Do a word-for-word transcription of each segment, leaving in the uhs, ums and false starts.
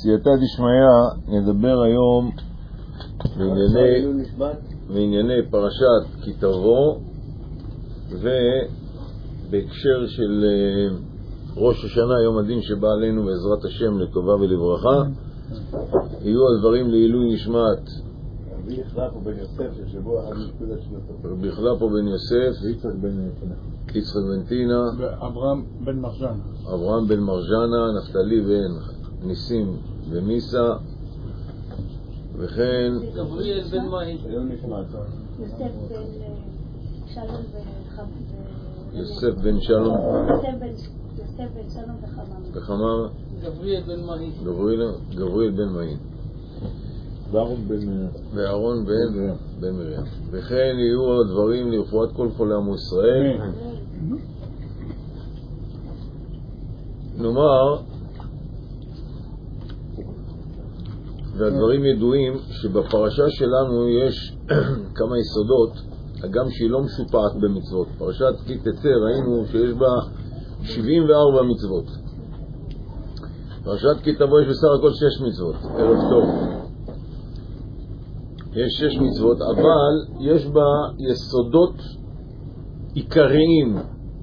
בסייעתא דשמיא נדבר היום בענייני, בענייני פרשת כי תבוא, ובהקשר של ראש השנה, יום הדין שבא עלינו בעזרת השם לטובה ולברכה. יהיו הדברים לעילוי נשמת רבי יחלפו בן יוסף ששבוע הנקודת שנתו, רבי יחלפו בן יוסף, ויצחק בן טינה, יצחק בן טינה, ואברהם בן מרג'נה, אברהם בן מרג'נה, נפתלי בן ניסים ומיסה, וכן גבריאל בן מאהין, יוסף בן שלום וחמם, גבריאל בן מאהין, גבריאל בן מאהין, ואהרון בן ואהרון בן בן מרים. וכן יהיו הדברים לרפואת כל חולי עמו ישראל. נאמר, והדברים ידועים שבפרשה שלנו יש כמה יסודות, הגם שהיא לא משופעת במצוות. פרשת כי תצא ראינו שיש בה שבעים וארבע מצוות. פרשת כי תבוא יש בסך הכל שש מצוות. ערב טוב. יש שש מצוות, אבל יש בה יסודות עיקריים.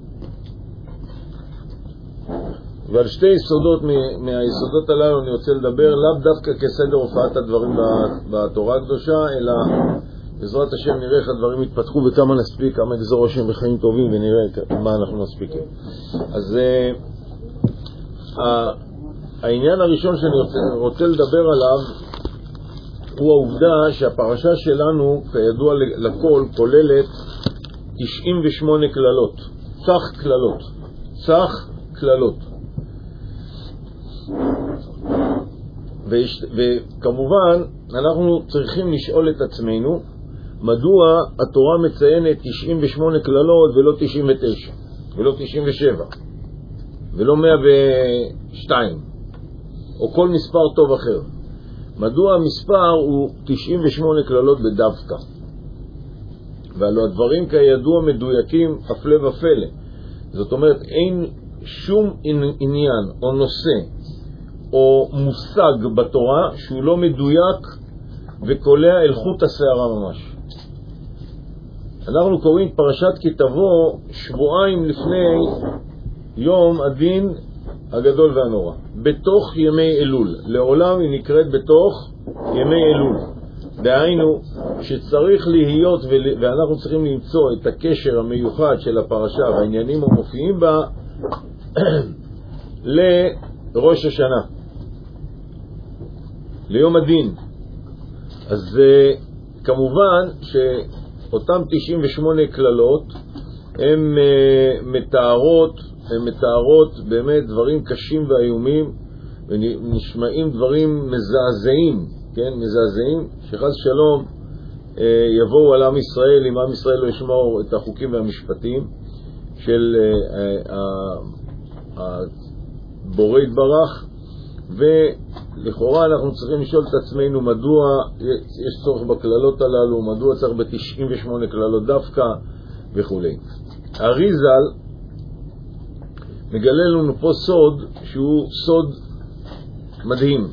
ועל שתי יסודות מהיסודות הללו אני רוצה לדבר, לאו דווקא כסדר הופעת הדברים בתורה הקדושה, אלא בעזרת השם נראה איך הדברים יתפתחו וכמה נספיק, כמה יגזור השם בחיים טובים, ונראה מה אנחנו נספיקים. אז uh, העניין הראשון שאני רוצה, רוצה לדבר עליו הוא העובדה שהפרשה שלנו, כידוע לכל, כוללת תשעים ושמונה כללות, צח כללות, צח כללות. ויש, וכמובן אנחנו צריכים לשאול את עצמנו מדוע התורה מציינת תשעים ושמונה כללות ולא תשעים ותשע ולא תשעים ושבע ולא מאה ושתיים או כל מספר טוב אחר. מדוע המספר הוא תשעים ושמונה כללות בדווקא? והלא הדברים כידוע מדויקים הפלא ופלא. זאת אומרת, אין שום עניין או נושא או מושג בתורה שהוא לא מדויק וקולע אל חוט השערה ממש. אנחנו קוראים פרשת כי תבוא שבועיים לפני יום הדין הגדול והנורא, בתוך ימי אלול. לעולם היא נקראת בתוך ימי אלול. דהיינו שצריך להיות, ואנחנו צריכים למצוא את הקשר המיוחד של הפרשה והעניינים המופיעים בה לראש השנה, ליום הדין. אז כמובן שאותם תשעים ושמונה כללות הן מתארות הן מתארות באמת דברים קשים ואיומים, ונשמעים דברים מזעזעים, כן, מזעזעים, שחס שלום יבואו על עם ישראל, אם עם ישראל לא ישמור את החוקים והמשפטים של הבורא יתברך. ולכאורה אנחנו צריכים לשאול את עצמנו מדוע יש צורך בכללות הללו, מדוע צריך ב-תשעים ושמונה כללות דווקא וכו'. אריזל מגלה לנו פה סוד שהוא סוד מדהים.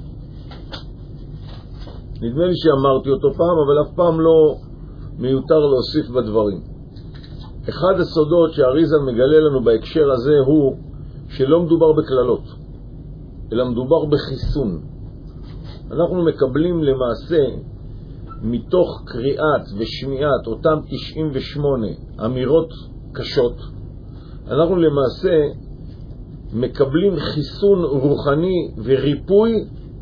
נדמה לי שאמרתי אותו פעם, אבל אף פעם לא מיותר להוסיף בדברים. אחד הסודות שהאריזל מגלה לנו בהקשר הזה הוא שלא מדובר בכללות, אלא מדובר בחיסון. אנחנו מקבלים למעשה מתוך קריאת ושמיעת אותם תשעים ושמונה אמירות קשות, אנחנו למעשה מקבלים חיסון רוחני וריפוי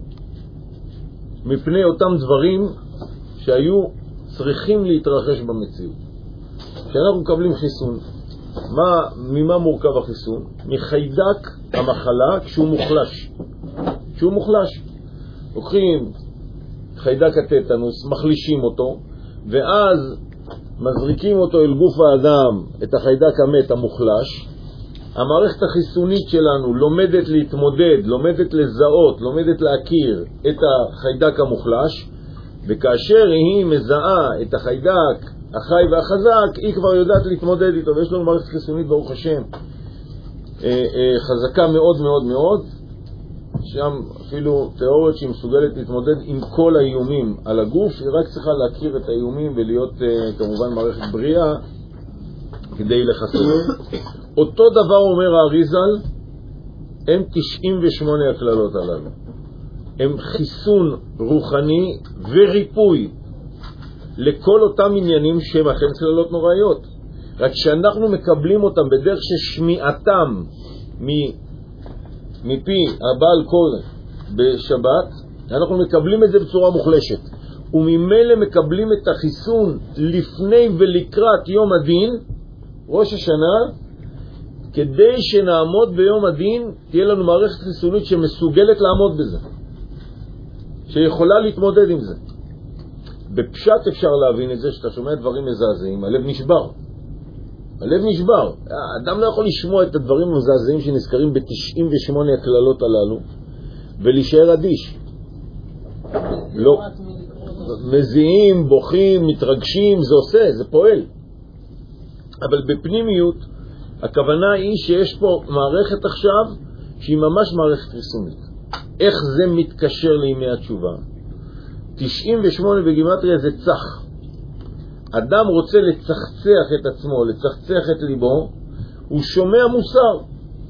מפני אותם דברים שהיו צריכים להתרחש במציאות. כשאנחנו מקבלים חיסון, מה, ממה מורכב החיסון? מחיידק המחלה כשהוא מוחלש. כשהוא מוחלש. לוקחים חיידק הטטנוס, מחלישים אותו, ואז מזריקים אותו אל גוף האדם, את החיידק המת המוחלש. המערכת החיסונית שלנו לומדת להתמודד, לומדת לזהות, לומדת להכיר את החיידק המוחלש, וכאשר היא מזהה את החיידק החי והחזק, היא כבר יודעת להתמודד איתו, ויש לנו מערכת חיסונית ברוך השם חזקה מאוד מאוד מאוד, שם אפילו תיאוריות שהיא מסוגלת להתמודד עם כל האיומים על הגוף, היא רק צריכה להכיר את האיומים ולהיות כמובן מערכת בריאה כדי לחסל. אותו דבר אומר האריזל, הם תשעים ושמונה הכללות הללו. הם חיסון רוחני וריפוי לכל אותם עניינים שהם אכן כללות נוראיות. רק שאנחנו מקבלים אותם בדרך ששמיעתם מפי הבעל קול בשבת, אנחנו מקבלים את זה בצורה מוחלשת. וממילא מקבלים את החיסון לפני ולקראת יום הדין, ראש השנה, כדי שנעמוד ביום הדין, תהיה לנו מערכת חיסונית שמסוגלת לעמוד בזה, שיכולה להתמודד עם זה. בפשט אפשר להבין את זה, שאתה שומע דברים מזעזעים, הלב נשבר. הלב נשבר. האדם לא יכול לשמוע את הדברים המזעזעים שנזכרים ב-תשעים ושמונה הכללות הללו, ולהישאר אדיש. לא. מזיעים, בוכים, מתרגשים, זה עושה, זה פועל. אבל בפנימיות, הכוונה היא שיש פה מערכת עכשיו שהיא ממש מערכת חיסונית. איך זה מתקשר לימי התשובה? תשעים ושמונה בגימטריה זה צח. אדם רוצה לצחצח את עצמו, לצחצח את ליבו, הוא שומע מוסר.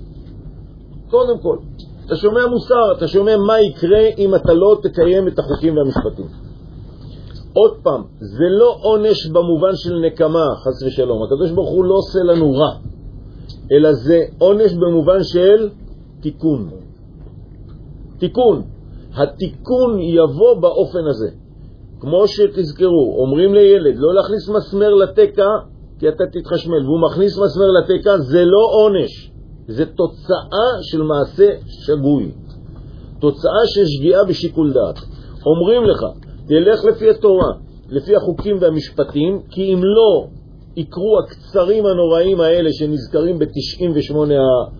קודם כל, אתה שומע מוסר, אתה שומע מה יקרה אם אתה לא תקיים את החוקים והמשפטים. עוד פעם, זה לא עונש במובן של נקמה, חס ושלום. הקדוש ברוך הוא לא עושה לנו רע, אלא זה עונש במובן של תיקון. תיקון. התיקון יבוא באופן הזה. כמו שתזכרו, אומרים לילד לא להכניס מסמר לתקע כי אתה תתחשמל, והוא מכניס מסמר לתקע, זה לא עונש, זה תוצאה של מעשה שגוי, תוצאה של שגיאה בשיקול דעת. אומרים לך, תלך לפי התורה, לפי החוקים והמשפטים, כי אם לא יקרו הקצרים הנוראים האלה שנזכרים ב-תשעים ושמונה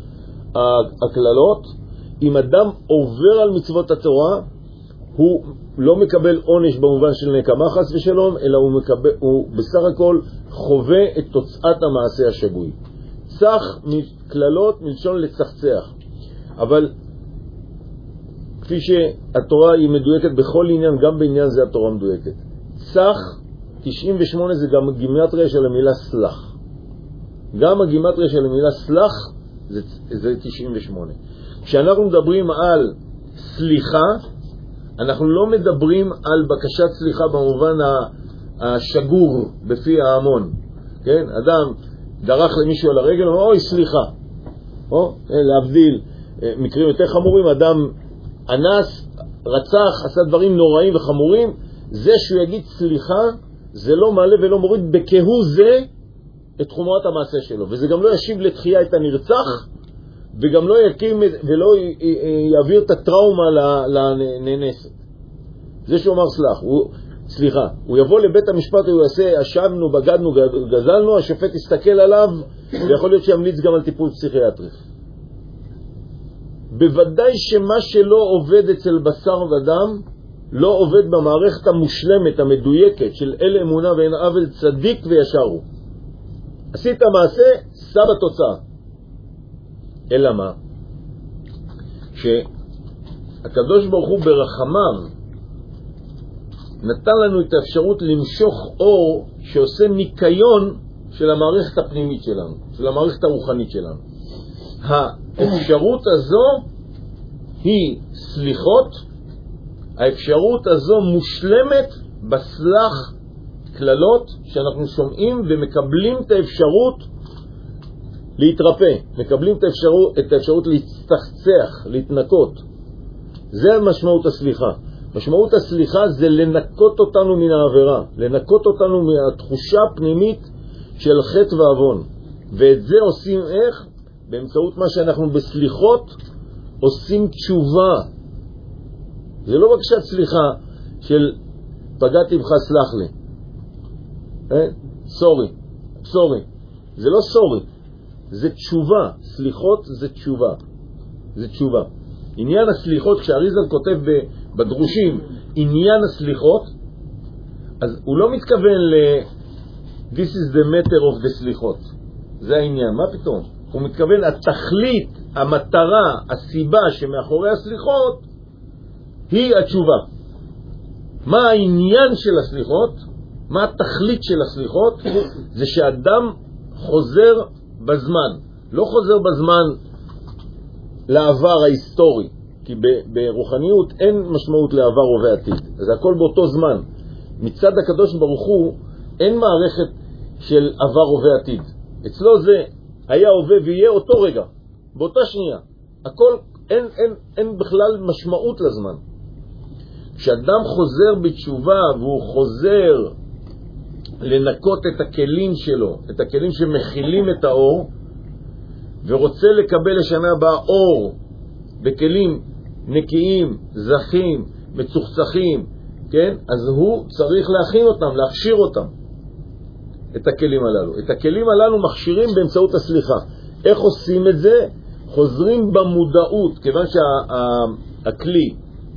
הכללות, אם אדם עובר על מצוות התורה, הוא לא מקבל עונש במובן של נקמה חס ושלום, אלא הוא, מקבל, הוא בסך הכל חווה את תוצאת המעשה השגוי. צח מכללות מלשון לצחצח. אבל כפי שהתורה היא מדויקת בכל עניין, גם בעניין זה התורה מדויקת. צח, תשעים ושמונה זה גם גימטריה של המילה סלח. גם הגימטריה של המילה סלח זה, זה תשעים ושמונה. כשאנחנו מדברים על סליחה, אנחנו לא מדברים על בקשת סליחה במובן השגור בפי ההמון. כן? אדם דרך למישהו על הרגל, אומר, אוי, סליחה. או, להבדיל, מקרים יותר חמורים, אדם אנס, רצח, עשה דברים נוראים וחמורים, זה שהוא יגיד סליחה, זה לא מעלה ולא מוריד בכהוא זה את חומרת המעשה שלו. וזה גם לא ישיב לתחייה את הנרצח, וגם לא יקים ולא יעביר את הטראומה לנאנסת. זה שהוא אמר סלח, הוא, סליחה, הוא יבוא לבית המשפט, הוא יעשה, אשמנו, בגדנו, גזלנו, השופט יסתכל עליו, ויכול להיות שימליץ גם על טיפול פסיכיאטרי. בוודאי שמה שלא עובד אצל בשר ודם, לא עובד במערכת המושלמת, המדויקת, של אל אמונה ואין עוול, צדיק וישר הוא. עשית מעשה, שא בתוצאה. אלא מה? שהקדוש ברוך הוא ברחמיו נתן לנו את האפשרות למשוך אור שעושה ניקיון של המערכת הפנימית שלנו, של המערכת הרוחנית שלנו. האפשרות הזו היא סליחות, האפשרות הזו מושלמת בסלח כללות שאנחנו שומעים ומקבלים את האפשרות להתרפא, מקבלים את האפשרות, את האפשרות להצטחצח, להתנקות. זה משמעות הסליחה. משמעות הסליחה זה לנקות אותנו מן העבירה, לנקות אותנו מהתחושה הפנימית של חטא ועוון. ואת זה עושים איך? באמצעות מה שאנחנו בסליחות עושים תשובה. זה לא בקשת סליחה של פגעתי בך סלח לי. אה? סורי, סורי. זה לא סורי. זה תשובה. סליחות זה תשובה. זה תשובה. עניין הסליחות, כשאריזל כותב בדרושים עניין הסליחות, אז הוא לא מתכוון ל this is the matter of the סליחות. זה העניין. מה פתאום? הוא מתכוון התכלית המטרה, הסיבה שמאחורי הסליחות היא התשובה. מה העניין של הסליחות? מה התכלית של הסליחות? זה שאדם חוזר בזמן. לא חוזר בזמן לעבר ההיסטורי, כי ברוחניות אין משמעות לעבר ובעתיד. זה הכל באותו זמן. מצד הקדוש ברוך הוא אין מערכת של עבר ובעתיד. אצלו זה היה הווה ויהיה אותו רגע, באותה שנייה. הכל, אין, אין, אין בכלל משמעות לזמן. כשאדם חוזר בתשובה והוא חוזר לנקות את הכלים שלו, את הכלים שמכילים את האור, ורוצה לקבל לשנה הבאה אור בכלים נקיים, זכים, מצוחצחים, כן? אז הוא צריך להכין אותם, להכשיר אותם, את הכלים הללו. את הכלים הללו מכשירים באמצעות הסליחה. איך עושים את זה? חוזרים במודעות, כיוון שהכלי,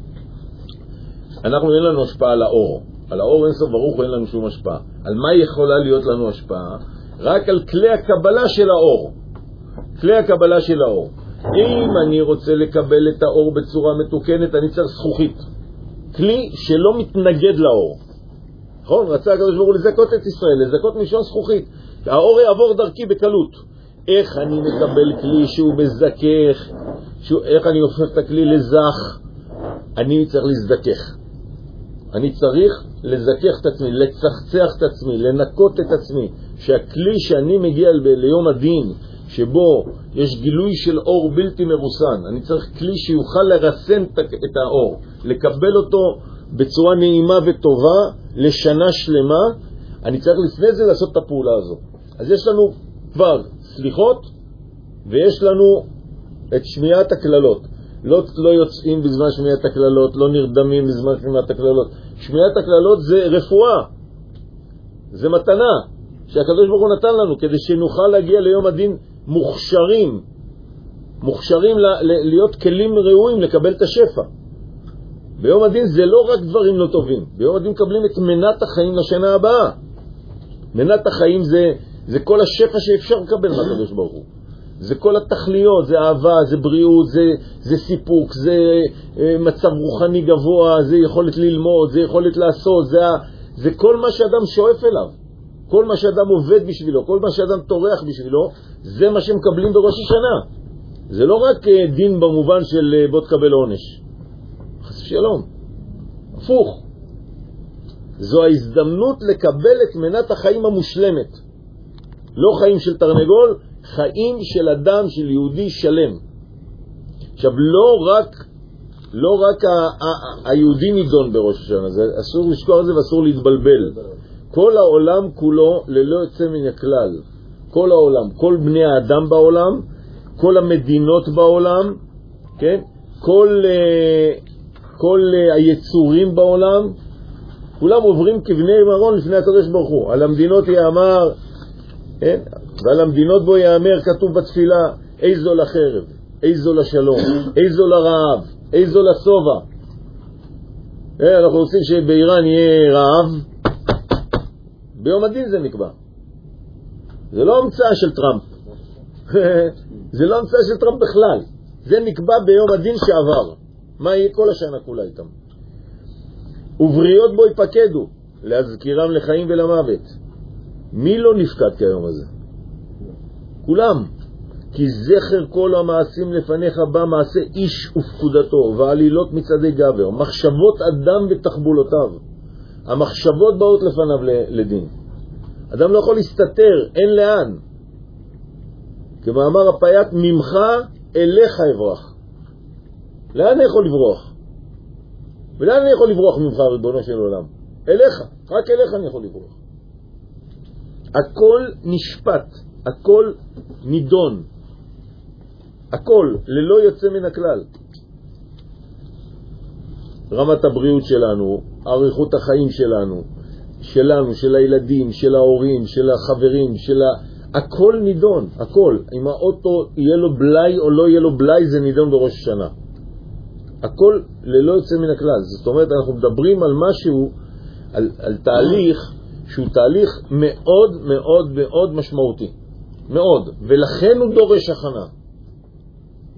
אנחנו אין לנו השפעה על האור. על האור אין סוף ברוך אין לנו שום השפעה. על מה יכולה להיות לנו השפעה? רק על כלי הקבלה של האור. כלי הקבלה של האור. אם אני רוצה לקבל את האור בצורה מתוקנת, אני צריך זכוכית. כלי שלא מתנגד לאור. נכון? רצה הקדוש ברוך הוא לזכות את ישראל, לזכות מלשון זכוכית. האור יעבור דרכי בקלות. איך אני מקבל כלי שהוא מזכך? שהוא, איך אני הופך את הכלי לזך? אני צריך להזדכך. אני צריך לזכך את עצמי, לצחצח את עצמי, לנקות את עצמי, שהכלי שאני מגיע ליום הדין, שבו יש גילוי של אור בלתי מרוסן, אני צריך כלי שיוכל לרסן את האור, לקבל אותו בצורה נעימה וטובה לשנה שלמה. אני צריך לפני זה לעשות את הפעולה הזו. אז יש לנו כבר סליחות, ויש לנו את שמיעת הכללות. לא, לא יוצאים בזמן שמיעת הכללות, לא נרדמים בזמן שמיעת הכללות. שמיעת הכללות זה רפואה, זה מתנה שהקדוש ברוך הוא נתן לנו, כדי שנוכל להגיע ליום הדין מוכשרים, מוכשרים ל- ל- להיות כלים ראויים לקבל את השפע. ביום הדין זה לא רק דברים לא טובים, ביום הדין מקבלים את מנת החיים לשנה הבאה. מנת החיים זה, זה כל השפע שאפשר לקבל מהקדוש ברוך הוא. זה כל התכליות, זה אהבה, זה בריאות, זה, זה סיפוק, זה מצב רוחני גבוה, זה יכולת ללמוד, זה יכולת לעשות, זה, זה כל מה שאדם שואף אליו, כל מה שאדם עובד בשבילו, כל מה שאדם תורח בשבילו, זה מה שמקבלים בראש השנה. זה לא רק דין במובן של בוא תקבל עונש, חס ושלום, הפוך. זו ההזדמנות לקבל את מנת החיים המושלמת, לא חיים של תרנגול, חיים של אדם, של יהודי שלם. עכשיו, לא רק, לא רק ה- ה- היהודי נידון בראש השנה, זה אסור לשכוח את זה ואסור להתבלבל. כל העולם כולו ללא יוצא מן הכלל, כל העולם, כל בני האדם בעולם, כל המדינות בעולם, כן? כל, כל היצורים בעולם, כולם עוברים כבני מרון לפני הקדוש ברוך הוא. על המדינות יאמר, כן? ועל המדינות בו יאמר, כתוב בתפילה, איזו לחרב, איזו לשלום, איזו לרעב, איזו לסובה. אנחנו רוצים שבאיראן יהיה רעב, ביום הדין זה נקבע. זה לא המצאה של טראמפ. זה לא המצאה של טראמפ בכלל. זה נקבע ביום הדין שעבר. מה יהיה כל השנה כולה איתם? ובריות בו יפקדו, להזכירם לחיים ולמוות. מי לא נפקד כיום הזה? כולם. כי זכר כל המעשים לפניך בא מעשה איש ופקודתו, ועלילות מצעדי גבר, מחשבות אדם ותחבולותיו. המחשבות באות לפניו לדין. אדם לא יכול להסתתר, אין לאן. כמאמר הפייט, ממך אליך אברח. לאן אני יכול לברוח? ולאן אני יכול לברוח ממך, ריבונו של עולם? אליך, רק אליך אני יכול לברוח. הכל נשפט, הכל נידון, הכל ללא יוצא מן הכלל. רמת הבריאות שלנו, אריכות החיים שלנו, שלנו, של הילדים, של ההורים, של החברים, של ה... הכל נידון, הכל. אם האוטו יהיה לו בלי או לא יהיה לו בלי, זה נידון בראש השנה. הכל ללא יוצא מן הכלל. זאת אומרת, אנחנו מדברים על משהו, על, על תהליך שהוא תהליך מאוד מאוד מאוד משמעותי. מאוד. ולכן הוא דורש הכנה.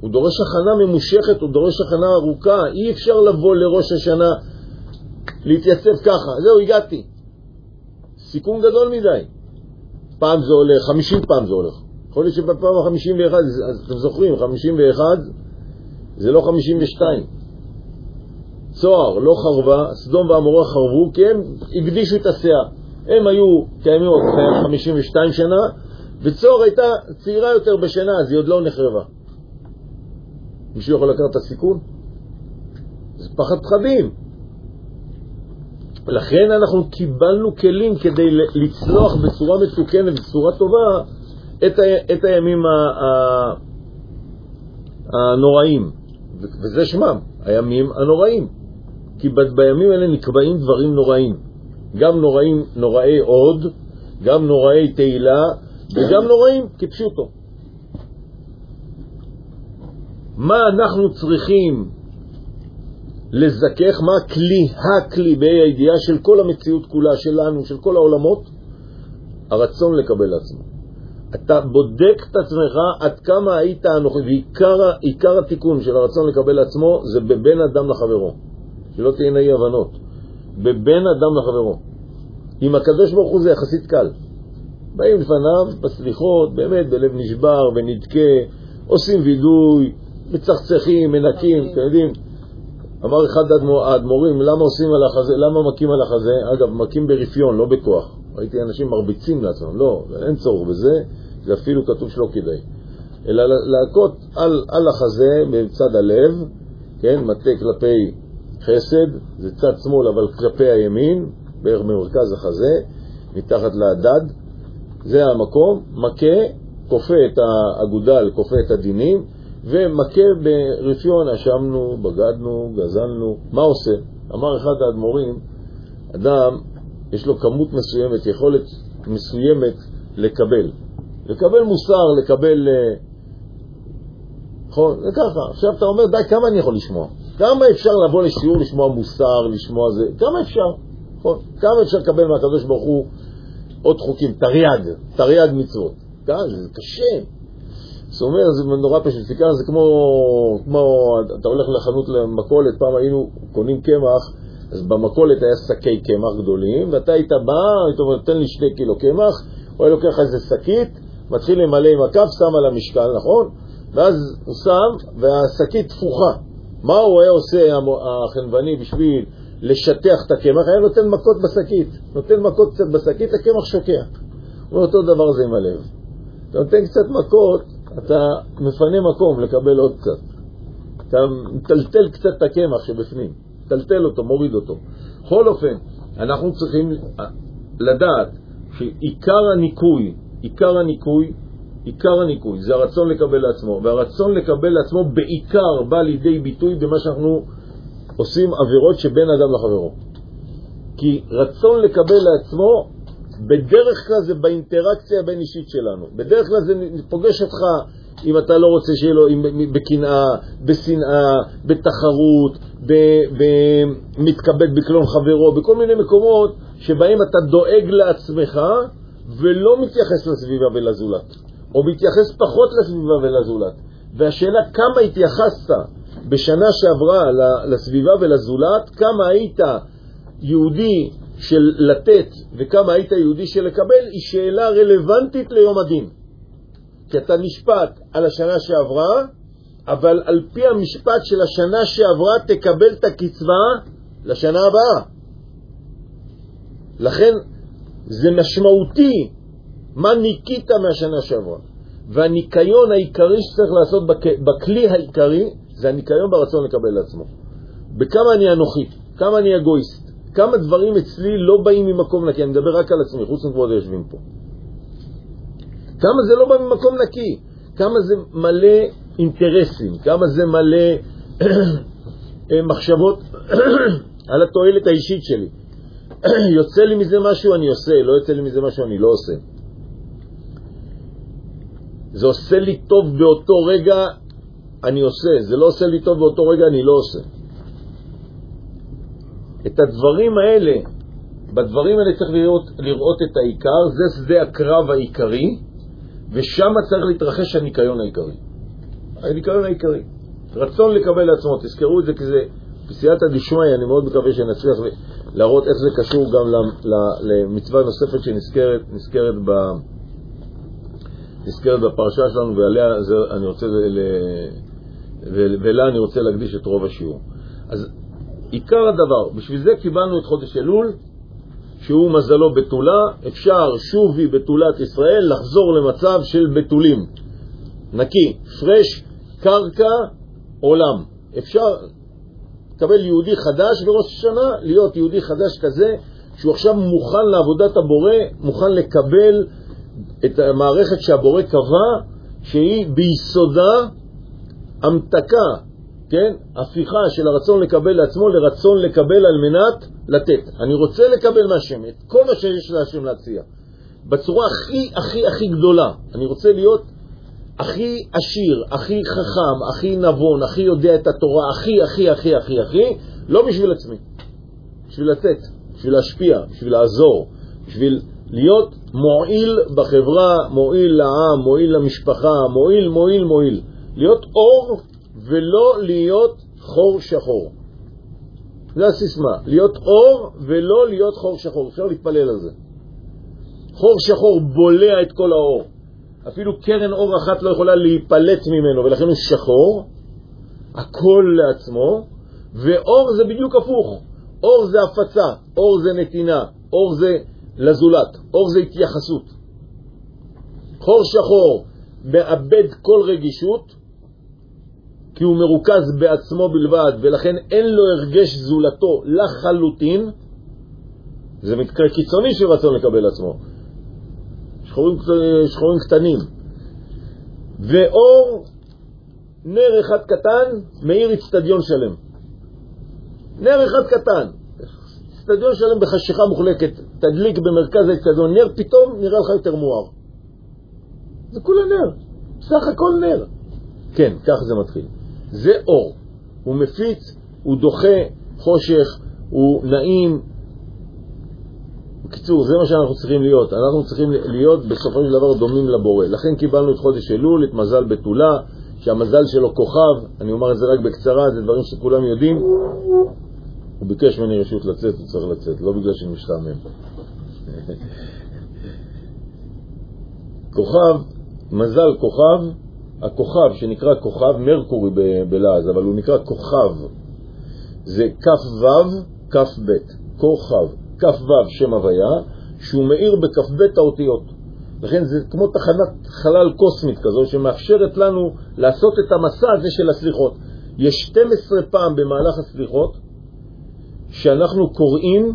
הוא דורש הכנה ממושכת, הוא דורש הכנה ארוכה. אי אפשר לבוא לראש השנה להתייצב ככה, זהו, הגעתי. סיכון גדול מדי. פעם זה הולך, חמישים פעם זה הולך. יכול להיות שבפעם ה-חמישים ואחת, אז אתם זוכרים, חמישים ואחת זה לא חמישים ושתיים. צוהר לא חרבה, סדום ועמורה חרבו, כי הם הקדישו את הסאה. הם היו קיימים עוד חמישים ושתיים שנה, וצוהר הייתה צעירה יותר בשנה, אז היא עוד לא נחרבה. מישהו יכול לקחת את הסיכון? זה פחד פחדים. לכן אנחנו קיבלנו כלים כדי לצלוח בצורה מתוקנת, בצורה טובה, את, ה, את הימים הנוראים. וזה שמם, הימים הנוראים. כי בימים האלה נקבעים דברים נוראים. גם נוראים, נוראי עוד, גם נוראי תהילה, וגם נוראים כפשוטו. מה אנחנו צריכים לזכך? מה הכלי, הכלי בה"א הידיעה של כל המציאות כולה שלנו, של כל העולמות? הרצון לקבל לעצמו. אתה בודק את עצמך עד כמה היית אנוכי, ועיקר התיקון של הרצון לקבל לעצמו זה בבין אדם לחברו. שלא תהיינה אי הבנות. בבין אדם לחברו. עם הקדוש ברוך הוא זה יחסית קל. באים לפניו בסליחות, באמת בלב נשבר ונדכה, עושים וידוי, מצחצחים, מנקים, אתם יודעים. אמר אחד האדמו"רים, למה עושים על החזה, למה מכים על החזה? אגב, מכים ברפיון, לא בכוח. ראיתי אנשים מרביצים לעצמם, לא, אין צורך בזה, זה אפילו כתוב שלא כדאי. אלא להכות על, על החזה בצד הלב, כן, מטה כלפי חסד, זה צד שמאל אבל כלפי הימין, בערך במרכז החזה, מתחת לדד, זה המקום, מכה, כופה את האגודל, כופה את הדינים, ומכה ברפיון, אשמנו, בגדנו, גזלנו. מה עושה? אמר אחד האדמו"רים, אדם יש לו כמות מסוימת, יכולת מסוימת לקבל. לקבל מוסר, לקבל... נכון? זה ככה. עכשיו אתה אומר, די, כמה אני יכול לשמוע? כמה אפשר לבוא לשיעור, לשמוע מוסר, לשמוע זה? כמה אפשר? נכון? כמה אפשר לקבל מהקדוש ברוך הוא עוד חוקים? תרי"ג, תרי"ג מצוות. זה קשה. זאת אומרת, זה נורא פשוט. תיקח, זה כמו, כמו, אתה הולך לחנות למכולת, פעם היינו קונים קמח, אז במכולת היה שקי קמח גדולים, ואתה היית בא, היית אומר, תן לי שני קילו קמח, הוא היה לוקח איזה שקית, מתחיל למלא עם הכף, שם על המשקל, נכון? ואז הוא שם, והשקית תפוחה. מה הוא היה עושה, החנווני, בשביל לשטח את הקמח? היה נותן מכות בשקית. נותן מכות קצת בשקית, הקמח שוקע. הוא אותו דבר זה עם הלב. אתה נותן קצת מכות, אתה מפנה מקום לקבל עוד קצת. אתה מטלטל קצת את הקמח שבפנים. טלטל אותו, מוריד אותו. בכל אופן, אנחנו צריכים לדעת שעיקר הניקוי, עיקר הניקוי, עיקר הניקוי, זה הרצון לקבל לעצמו. והרצון לקבל לעצמו בעיקר בא לידי ביטוי במה שאנחנו עושים עבירות שבין אדם לחברו. כי רצון לקבל לעצמו, בדרך כלל זה באינטראקציה הבין אישית שלנו. בדרך כלל זה פוגש אותך אם אתה לא רוצה שיהיה לו בקנאה, בשנאה, בתחרות, מתכבד בקלון חברו, בכל מיני מקומות שבהם אתה דואג לעצמך ולא מתייחס לסביבה ולזולת, או מתייחס פחות לסביבה ולזולת. והשאלה כמה התייחסת בשנה שעברה לסביבה ולזולת, כמה היית יהודי של לתת וכמה היית יהודי של לקבל, היא שאלה רלוונטית ליום הדין. כי אתה נשפט על השנה שעברה, אבל על פי המשפט של השנה שעברה תקבל את הקצבה לשנה הבאה. לכן זה משמעותי מה ניקית מהשנה שעברה. והניקיון העיקרי שצריך לעשות בכלי העיקרי זה הניקיון ברצון לקבל לעצמו. בכמה אני אנוכי, כמה אני אגואיסט, כמה דברים אצלי לא באים ממקום נקי. אני מדבר רק על עצמי, חוץ מכבוד היושבים פה. כמה זה לא בא ממקום נקי, כמה זה מלא אינטרסים, כמה זה מלא מחשבות על התועלת האישית שלי. יוצא לי מזה משהו אני עושה, לא יוצא לי מזה משהו אני לא עושה. זה עושה לי טוב באותו רגע אני עושה, זה לא עושה לי טוב באותו רגע אני לא עושה. את הדברים האלה, בדברים האלה צריך לראות, לראות את העיקר, זה שדה הקרב העיקרי, ושם צריך להתרחש הניקיון העיקרי. העיקרון העיקרי. רצון לקבל לעצמו, תזכרו את זה, כי זה בסייעתא דשמיא, אני מאוד מקווה שנצליח להראות איך זה קשור גם למצווה נוספת שנזכרת נזכרת ב נזכרת בפרשה שלנו, ועליה זה, אני רוצה ל, ולה אני רוצה להקדיש את רוב השיעור. אז עיקר הדבר, בשביל זה קיבלנו את חודש אלול, שהוא מזלו בתולה. אפשר שובי בתולת ישראל לחזור למצב של בתולים, נקי, פרש, קרקע, עולם. אפשר לקבל יהודי חדש בראש השנה, להיות יהודי חדש כזה שהוא עכשיו מוכן לעבודת הבורא, מוכן לקבל את המערכת שהבורא קבע, שהיא ביסודה המתקה, כן? הפיכה של הרצון לקבל לעצמו לרצון לקבל על מנת לתת. אני רוצה לקבל מהשם את כל מה שיש להשם להציע בצורה הכי הכי הכי גדולה. אני רוצה להיות הכי עשיר, הכי חכם, הכי נבון, הכי יודע את התורה, הכי הכי הכי הכי הכי, לא בשביל עצמי, בשביל לתת, בשביל להשפיע, בשביל לעזור, בשביל להיות מועיל בחברה, מועיל לעם, מועיל למשפחה, מועיל מועיל מועיל, להיות אור ולא להיות חור שחור. זה הסיסמה, להיות אור ולא להיות חור שחור. אפשר להתפלל על זה. חור שחור בולע את כל האור, אפילו קרן אור אחת לא יכולה להיפלט ממנו, ולכן הוא שחור, הכל לעצמו. ואור זה בדיוק הפוך, אור זה הפצה, אור זה נתינה, אור זה לזולת, אור זה התייחסות. חור שחור מאבד כל רגישות, כי הוא מרוכז בעצמו בלבד, ולכן אין לו הרגש זולתו לחלוטין. זה מקרה קיצוני של רצון לקבל עצמו, שחורים, שחורים קטנים. ואור, נר אחד קטן מאיר אצטדיון שלם. נר אחד קטן, אצטדיון שלם בחשיכה מוחלקת, תדליק במרכז האצטדיון נר, פתאום נראה לך יותר מואר. זה כולה נר, סך הכל נר. כן, כך זה מתחיל. זה אור, הוא מפיץ, הוא דוחה חושך, הוא נעים. בקיצור, זה מה שאנחנו צריכים להיות. אנחנו צריכים להיות בסופו של דבר דומים לבורא. לכן קיבלנו את חודש אלול, את מזל בתולה, שהמזל שלו כוכב. אני אומר את זה רק בקצרה, זה דברים שכולם יודעים. הוא ביקש ממני רשות לצאת, הוא צריך לצאת, לא בגלל שמשתעמם. כוכב, מזל כוכב, הכוכב שנקרא כוכב, מרקורי בלעז, אבל הוא נקרא כוכב. זה כף וו, כף בית. כוכב, כף וו שם הוויה, שהוא מאיר בכף בית האותיות. לכן זה כמו תחנת חלל קוסמית כזו, שמאפשרת לנו לעשות את המסע הזה של הסליחות. יש שתים עשרה פעם במהלך הסליחות, שאנחנו קוראים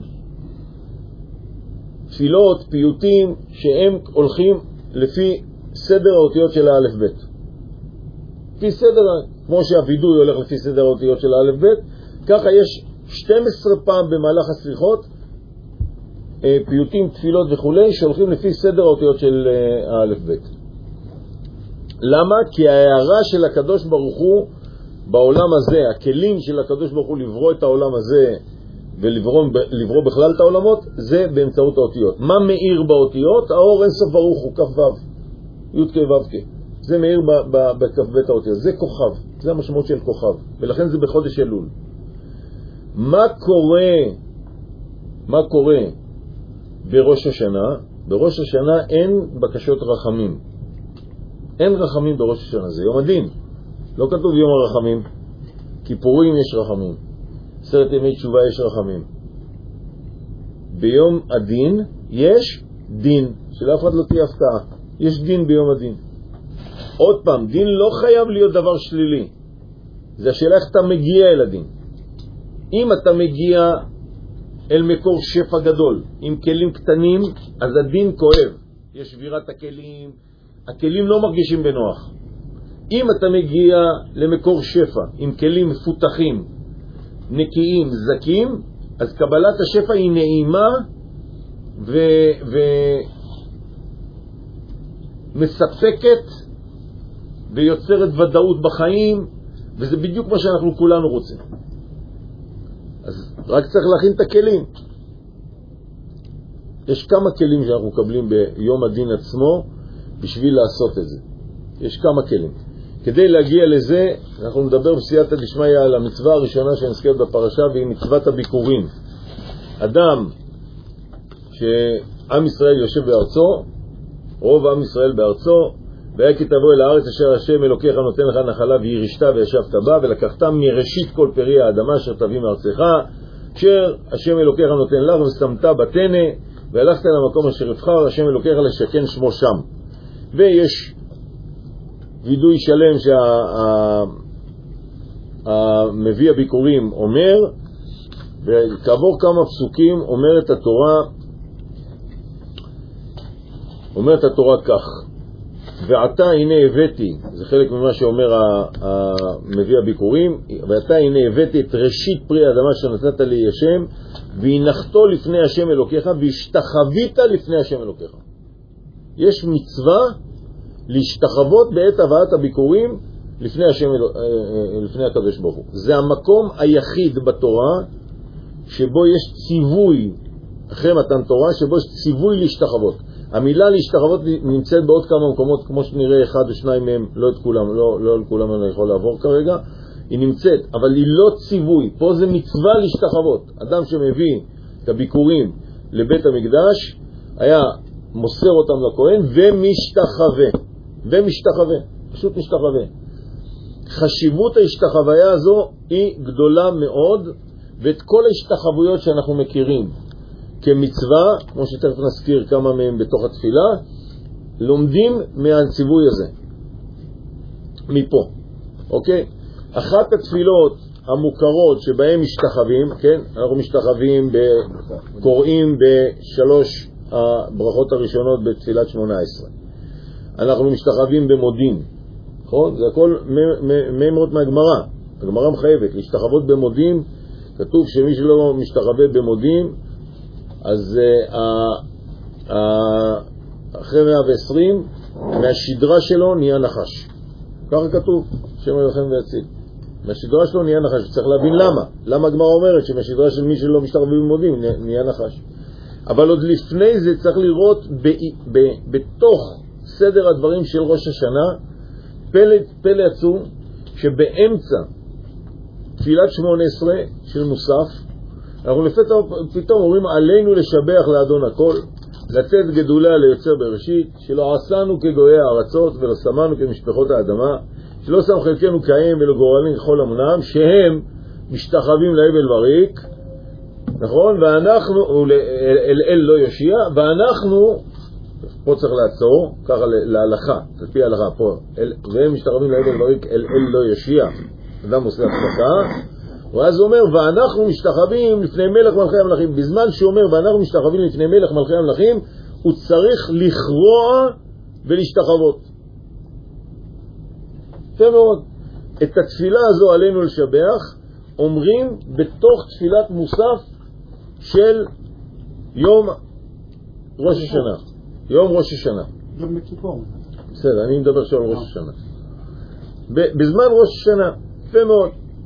תפילות, פיוטים, שהם הולכים לפי סדר האותיות של האלף בית. לפי סדר, כמו שהווידוי הולך לפי סדר האותיות של האלף בית, ככה יש שתים עשרה פעם במהלך הסליחות, פיוטים, תפילות וכו', שהולכים לפי סדר האותיות של האלף בית. למה? כי ההערה של הקדוש ברוך הוא בעולם הזה, הכלים של הקדוש ברוך הוא לברוא את העולם הזה ולברוא לברוא בכלל את העולמות, זה באמצעות האותיות. מה מאיר באותיות? האור אין סוף ברוך הוא, כף וו, י' כ' ו' כ'. זה מאיר בכף בית האותיות. זה כוכב, זה המשמעות של כוכב, ולכן זה בחודש אלול. מה קורה, מה קורה בראש השנה? בראש השנה אין בקשות רחמים. אין רחמים בראש השנה, זה יום הדין. לא כתוב יום הרחמים. כיפורים יש רחמים, עשרת ימי תשובה יש רחמים. ביום הדין יש דין, שלאף אחד לא תהיה הפתעה. יש דין ביום הדין. עוד פעם, דין לא חייב להיות דבר שלילי. זה השאלה איך אתה מגיע אל הדין. אם אתה מגיע אל מקור שפע גדול עם כלים קטנים, אז הדין כואב. יש שבירת הכלים, הכלים לא מרגישים בנוח. אם אתה מגיע למקור שפע עם כלים מפותחים, נקיים, זקים, אז קבלת השפע היא נעימה ו... ו... מספקת ויוצרת ודאות בחיים, וזה בדיוק מה שאנחנו כולנו רוצים. אז רק צריך להכין את הכלים. יש כמה כלים שאנחנו מקבלים ביום הדין עצמו בשביל לעשות את זה. יש כמה כלים. כדי להגיע לזה, אנחנו נדבר בסייעתא דשמיא על המצווה הראשונה שנזכרת בפרשה, והיא מצוות הביקורים. אדם שעם ישראל יושב בארצו, רוב עם ישראל בארצו, והיה כי תבוא אל הארץ אשר השם אלוקיך נותן לך נחלה וירשת וישבת בה, ולקחת מראשית כל פרי האדמה אשר תביא מארצך, אשר השם אלוקיך נותן לך, ושמת בתנה, והלכת למקום אשר יבחר השם אלוקיך לשכן שמו שם. ויש וידוי שלם שהמביא הביקורים אומר, וכעבור כמה פסוקים אומרת התורה, אומרת התורה כך: ועתה הנה הבאתי, זה חלק ממה שאומר המביא הביקורים, ועתה הנה הבאתי את ראשית פרי האדמה שנתת לי השם, והנחתו לפני השם אלוקיך, והשתחווית לפני השם אלוקיך. יש מצווה להשתחוות בעת הבאת הביקורים לפני השם, לפני הקדוש ברוך הוא. זה המקום היחיד בתורה שבו יש ציווי, אחרי מתן תורה, שבו יש ציווי להשתחוות. המילה להשתחוות נמצאת בעוד כמה מקומות, כמו שנראה אחד או שניים מהם, לא את כולם, לא, לא על כולם אני יכול לעבור כרגע, היא נמצאת, אבל היא לא ציווי. פה זה מצווה להשתחוות. אדם שמביא את הביקורים לבית המקדש, היה מוסר אותם לכהן ומשתחווה. ומשתחווה, פשוט משתחווה. חשיבות ההשתחוויה הזו היא גדולה מאוד, ואת כל ההשתחוויות שאנחנו מכירים כמצווה, כמו שתכף נזכיר כמה מהם בתוך התפילה, לומדים מהציווי הזה, מפה. אוקיי? אחת התפילות המוכרות שבהם משתחווים, כן? אנחנו משתחווים, קוראים בשלוש הברכות הראשונות בתפילת שמונה עשרה. אנחנו משתחווים במודים, נכון? זה הכל מימרות מהגמרא. הגמרא מחייבת להשתחוות במודים. כתוב שמי שלא משתחווה במודים, אז uh, uh, uh, אחרי מאה ועשרים מהשדרה שלו נהיה נחש. ככה כתוב, שם הלחם ויציל. מהשדרה שלו נהיה נחש. צריך להבין למה. למה הגמרא אומרת שמהשדרה של מי שלא משתחווה במודים נהיה נחש. אבל עוד לפני זה צריך לראות ב, ב, בתוך סדר הדברים של ראש השנה פלא, פלא עצום, שבאמצע תפילת שמונה עשרה של מוסף אנחנו לפתע פתאום אומרים עלינו לשבח לאדון הכל, לתת גדולה ליוצר בראשית, שלא עשנו כגויי הארצות ולא שמנו כמשפחות האדמה, שלא שם חלקנו קיים ולא גורלים ככל המונם, שהם משתחווים להבל וריק, נכון? ואנחנו, אל, אל, אל לא יושיע, ואנחנו, פה צריך לעצור, ככה להלכה, לפי ההלכה פה, אל, והם משתחווים להבל וריק, אל, אל לא יושיע, אדם עושה הצדקה, ואז הוא אומר, ואנחנו משתחווים לפני מלך מלכי המלכים. בזמן שהוא אומר, ואנחנו משתחווים לפני מלך מלכי המלכים, הוא צריך לכרוע ולהשתחוות. יפה מאוד. את התפילה הזו עלינו לשבח, אומרים בתוך תפילת מוסף של יום ראש השנה. יום ראש השנה. יום בכיפור. בסדר, אני מדבר עכשיו על ראש השנה. בזמן ראש השנה. יפה מאוד.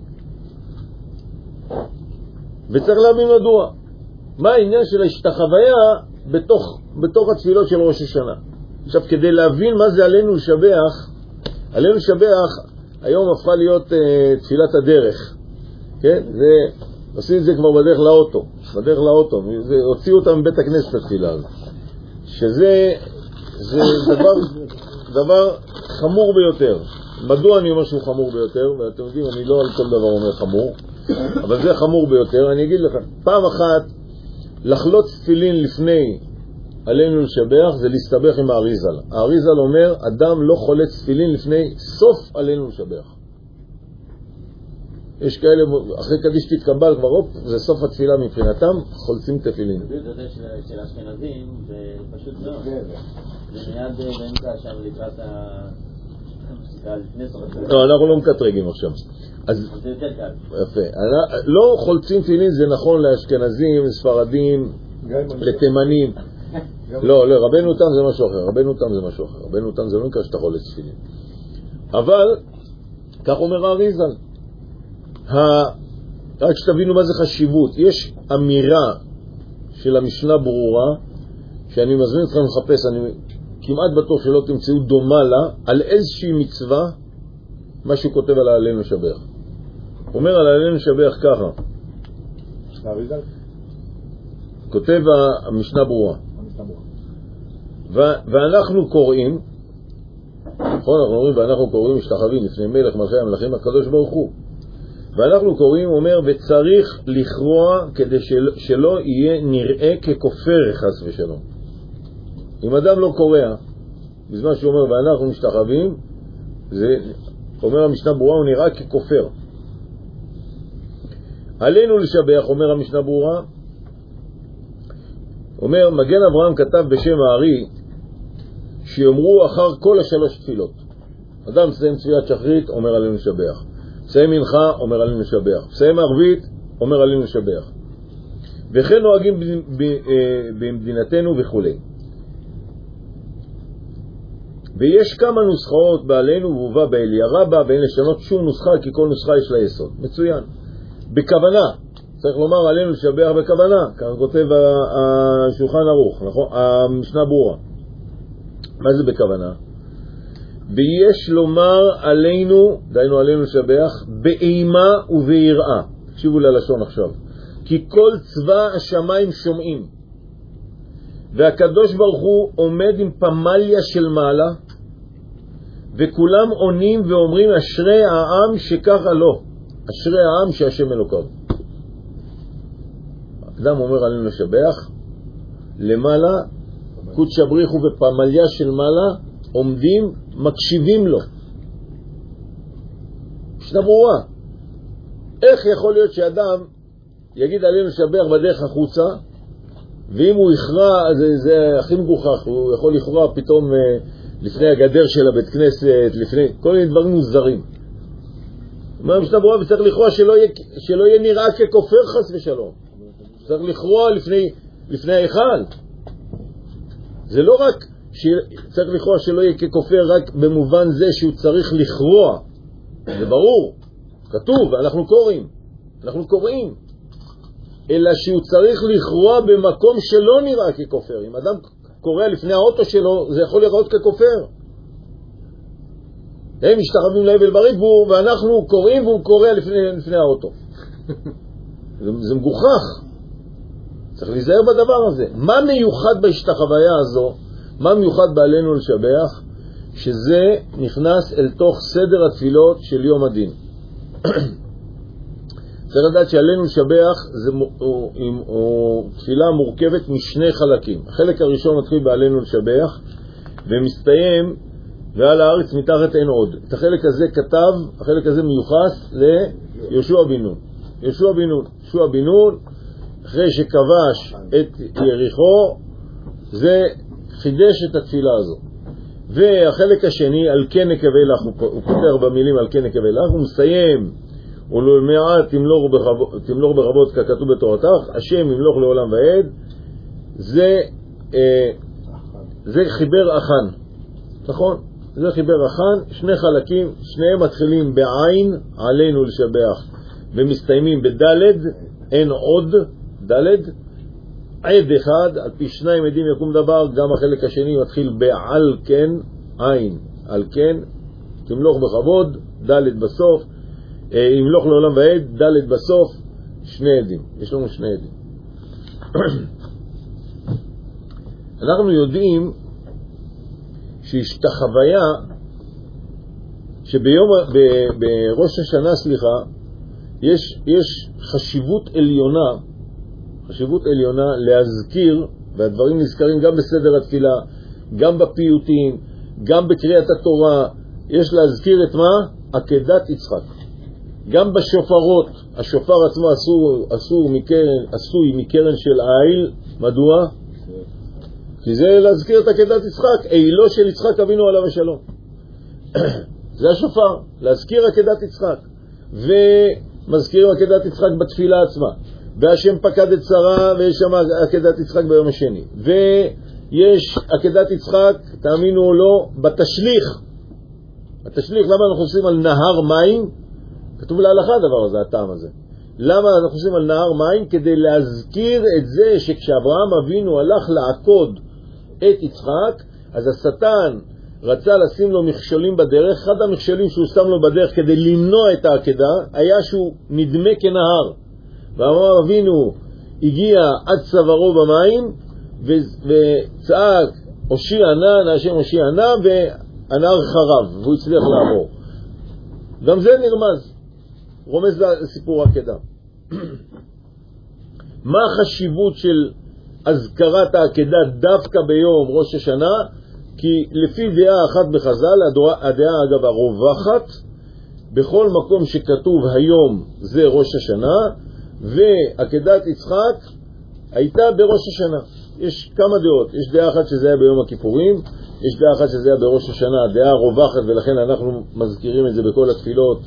וצריך להבין מדוע. מה העניין של ההשתחוויה בתוך, בתוך התפילות של ראש השנה. עכשיו, כדי להבין מה זה עלינו לשבח, עלינו לשבח היום הפכה להיות uh, תפילת הדרך. כן? זה, עושים את זה כבר בדרך לאוטו. בדרך לאוטו. זה, הוציאו אותם מבית הכנסת התפילה הזאת. שזה זה דבר, דבר חמור ביותר. מדוע אני אומר שהוא חמור ביותר? ואתם יודעים, אני לא על כל דבר אומר חמור. אבל זה חמור ביותר. אני אגיד לכם, פעם אחת לחלוץ תפילין לפני עלינו לשבח זה להסתבך עם האריזל. האריזל אומר, אדם לא חולץ תפילין לפני סוף עלינו לשבח. יש כאלה, אחרי קדיש תתקבל כבר, אופ, זה סוף התפילה מבחינתם, חולצים תפילין. זה זה של אשכנזים, זה פשוט לא. זה מיד באמצע שם לקראת ה... לא, אנחנו לא מקטרגים עכשיו. אז זה יותר קל. יפה. לא חולצים תפילין, זה נכון לאשכנזים, לספרדים, לתימנים. לא, לא, רבנו תם זה משהו אחר. רבנו תם זה משהו אחר. רבנו תם זה לא נקרא שאתה חולץ תפילין. אבל, כך אומר האריזל. רק שתבינו מה זה חשיבות. יש אמירה של המשנה ברורה, שאני מזמין אתכם לחפש, אני כמעט בטוח שלא תמצאו דומה לה, על איזושהי מצווה מה שהוא כותב על העלינו לשבח. הוא אומר על העלינו לשבח ככה. כותב המשנה ברורה. ואנחנו קוראים, נכון, אנחנו אומרים, ואנחנו קוראים משתחווים לפני מלך מלכי המלכים הקדוש ברוך הוא. ואנחנו קוראים, אומר, וצריך לכרוע כדי של, שלא יהיה נראה ככופר חס ושלום. אם אדם לא קורא, בזמן שהוא אומר, ואנחנו משתחווים, זה, אומר המשנה ברורה, הוא נראה ככופר. עלינו לשבח, אומר המשנה ברורה, אומר, מגן אברהם כתב בשם הארי, שיאמרו אחר כל השלוש תפילות. אדם מסיים תפילת שחרית, אומר עלינו לשבח. מסיים מנחה, אומר עלינו לשבח. מסיים ערבית, אומר עלינו לשבח. וכן נוהגים במדינתנו וכו'. ויש כמה נוסחאות בעלינו והובא באליה רבה, ואין לשנות שום נוסחה, כי כל נוסחה יש לה יסוד. מצוין. בכוונה, צריך לומר עלינו לשבח בכוונה, כך כותב השולחן ערוך, נכון? המשנה ברורה. מה זה בכוונה? ויש לומר עלינו, דיינו עלינו לשבח, באימה וביראה. תקשיבו ללשון עכשיו. כי כל צבא השמיים שומעים, והקדוש ברוך הוא עומד עם פמליה של מעלה, וכולם עונים ואומרים אשרי העם שככה לא, אשרי העם שהשם אלוקיו. אדם אומר עלינו לשבח, למעלה קודש בריחו ופמליה של מעלה עומדים, מקשיבים לו. משנה ברורה. איך יכול להיות שאדם יגיד עלינו לשבח בדרך החוצה, ואם הוא יכרע, זה, זה הכי מגוחך, הוא יכול לכרוע פתאום לפני הגדר של הבית כנסת, לפני כל מיני דברים מוזרים. אומר משנה ברורה, וצריך לכרוע שלא יהיה, שלא יהיה נראה ככופר חס ושלום. צריך לכרוע לפני, לפני ההיכל. זה לא רק שצריך לכרוע שלא יהיה ככופר רק במובן זה שהוא צריך לכרוע. זה ברור. כתוב, ואנחנו קוראים. אנחנו קוראים. אלא שהוא צריך לכרוע במקום שלא נראה ככופר. אם אדם קורא לפני האוטו שלו, זה יכול לראות ככופר. הם משתחווים להבל בריבו, ואנחנו קוראים והוא קורא לפני, לפני האוטו. זה, זה מגוחך. צריך להיזהר בדבר הזה. מה מיוחד בהשתחוויה הזו? מה מיוחד בעלינו לשבח? שזה נכנס אל תוך סדר התפילות של יום הדין. צריך לדעת שעלינו לשבח זה הוא, הוא, הוא תפילה מורכבת משני חלקים. החלק הראשון מתחיל בעלינו לשבח ומסתיים ועל הארץ מתחת אין עוד. את החלק הזה כתב, החלק הזה מיוחס ליהושע בן נון. יהושע בן נון, יהושע בן נון אחרי שכבש את יריחו, זה חידש את התפילה הזו. והחלק השני, על כן נקווה לך, הוא כותב במילים על כן נקווה לך, הוא מסיים, ולמעט תמלוך ברבות, תמלוך ברבות ככתוב בתורתך, השם ימלוך לעולם ועד, זה, אה, זה חיבר אחן, נכון? זה חיבר אחן, שני חלקים, שניהם מתחילים בעין, עלינו לשבח, ומסתיימים בדלת, אין עוד, דלת, עד אחד, על פי שניים עדים יקום דבר, גם החלק השני מתחיל בעל כן, עין, על כן, תמלוך בכבוד, דלת בסוף, ימלוך לעולם ועד, דלת בסוף, שני עדים, יש לנו שני עדים. אנחנו יודעים שיש את החוויה שביום, ב, בראש השנה, סליחה, יש, יש חשיבות עליונה, חשיבות עליונה להזכיר, והדברים נזכרים גם בסדר התפילה, גם בפיוטים, גם בקריאת התורה, יש להזכיר את מה? עקדת יצחק. גם בשופרות, השופר עצמו עשו, עשו מקרן, עשוי מקרן של העיל, מדוע? כי זה להזכיר את עקדת יצחק, אילו של יצחק אבינו עליו השלום. זה השופר, להזכיר עקדת יצחק. ומזכירים עקדת יצחק בתפילה עצמה. והשם פקד את שרה, ויש שם עקדת יצחק ביום השני. ויש עקדת יצחק, תאמינו או לא, בתשליך. בתשליך, למה אנחנו עושים על נהר מים? כתוב להלכה הדבר הזה, הטעם הזה. למה אנחנו עושים על נהר מים? כדי להזכיר את זה שכשאברהם אבינו הלך לעקוד את יצחק, אז השטן רצה לשים לו מכשולים בדרך. אחד המכשולים שהוא שם לו בדרך כדי למנוע את העקדה היה שהוא נדמה כנהר. ואברהם אבינו הגיע עד צווארו במים וצעק הושיע נא, השם הושיע נא, והנהר חרב והוא הצליח לעבור. גם זה נרמז, רומז לסיפור העקדה. מה החשיבות של הזכרת העקדה דווקא ביום ראש השנה? כי לפי דעה אחת בחז"ל, הדעה אגב הרווחת, בכל מקום שכתוב היום זה ראש השנה, ועקדת יצחק הייתה בראש השנה. יש כמה דעות, יש דעה אחת שזה היה ביום הכיפורים, יש דעה אחת שזה היה בראש השנה, דעה רווחת, ולכן אנחנו מזכירים את זה בכל התפילות,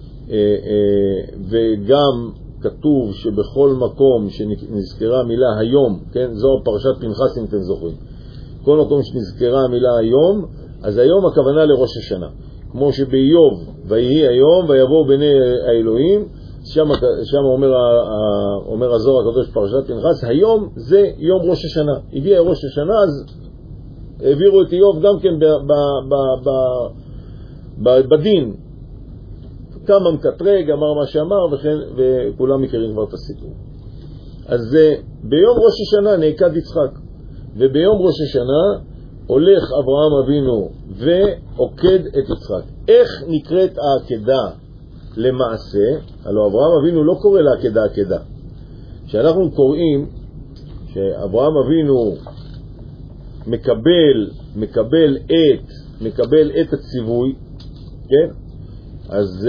וגם כתוב שבכל מקום שנזכרה המילה היום, כן, זו פרשת פנחס אם אתם זוכרים, כל מקום שנזכרה המילה היום, אז היום הכוונה לראש השנה, כמו שבאיוב ויהי היום ויבואו בני האלוהים, שם, שם אומר, אומר הזוהר הקדוש פרשת פנחס, היום זה יום ראש השנה. הגיע ראש השנה, אז העבירו את איוב גם כן ב, ב, ב, ב, ב, בדין. כמה מקטרג, אמר מה שאמר, וכן, וכולם מכירים כבר את הסיפור. אז ביום ראש השנה נעקד יצחק, וביום ראש השנה הולך אברהם אבינו ועוקד את יצחק. איך נקראת העקדה? למעשה, הלוא אברהם אבינו לא קורא לעקדה עקדה. כשאנחנו קוראים שאברהם אבינו מקבל, מקבל את, מקבל את הציווי, כן? אז,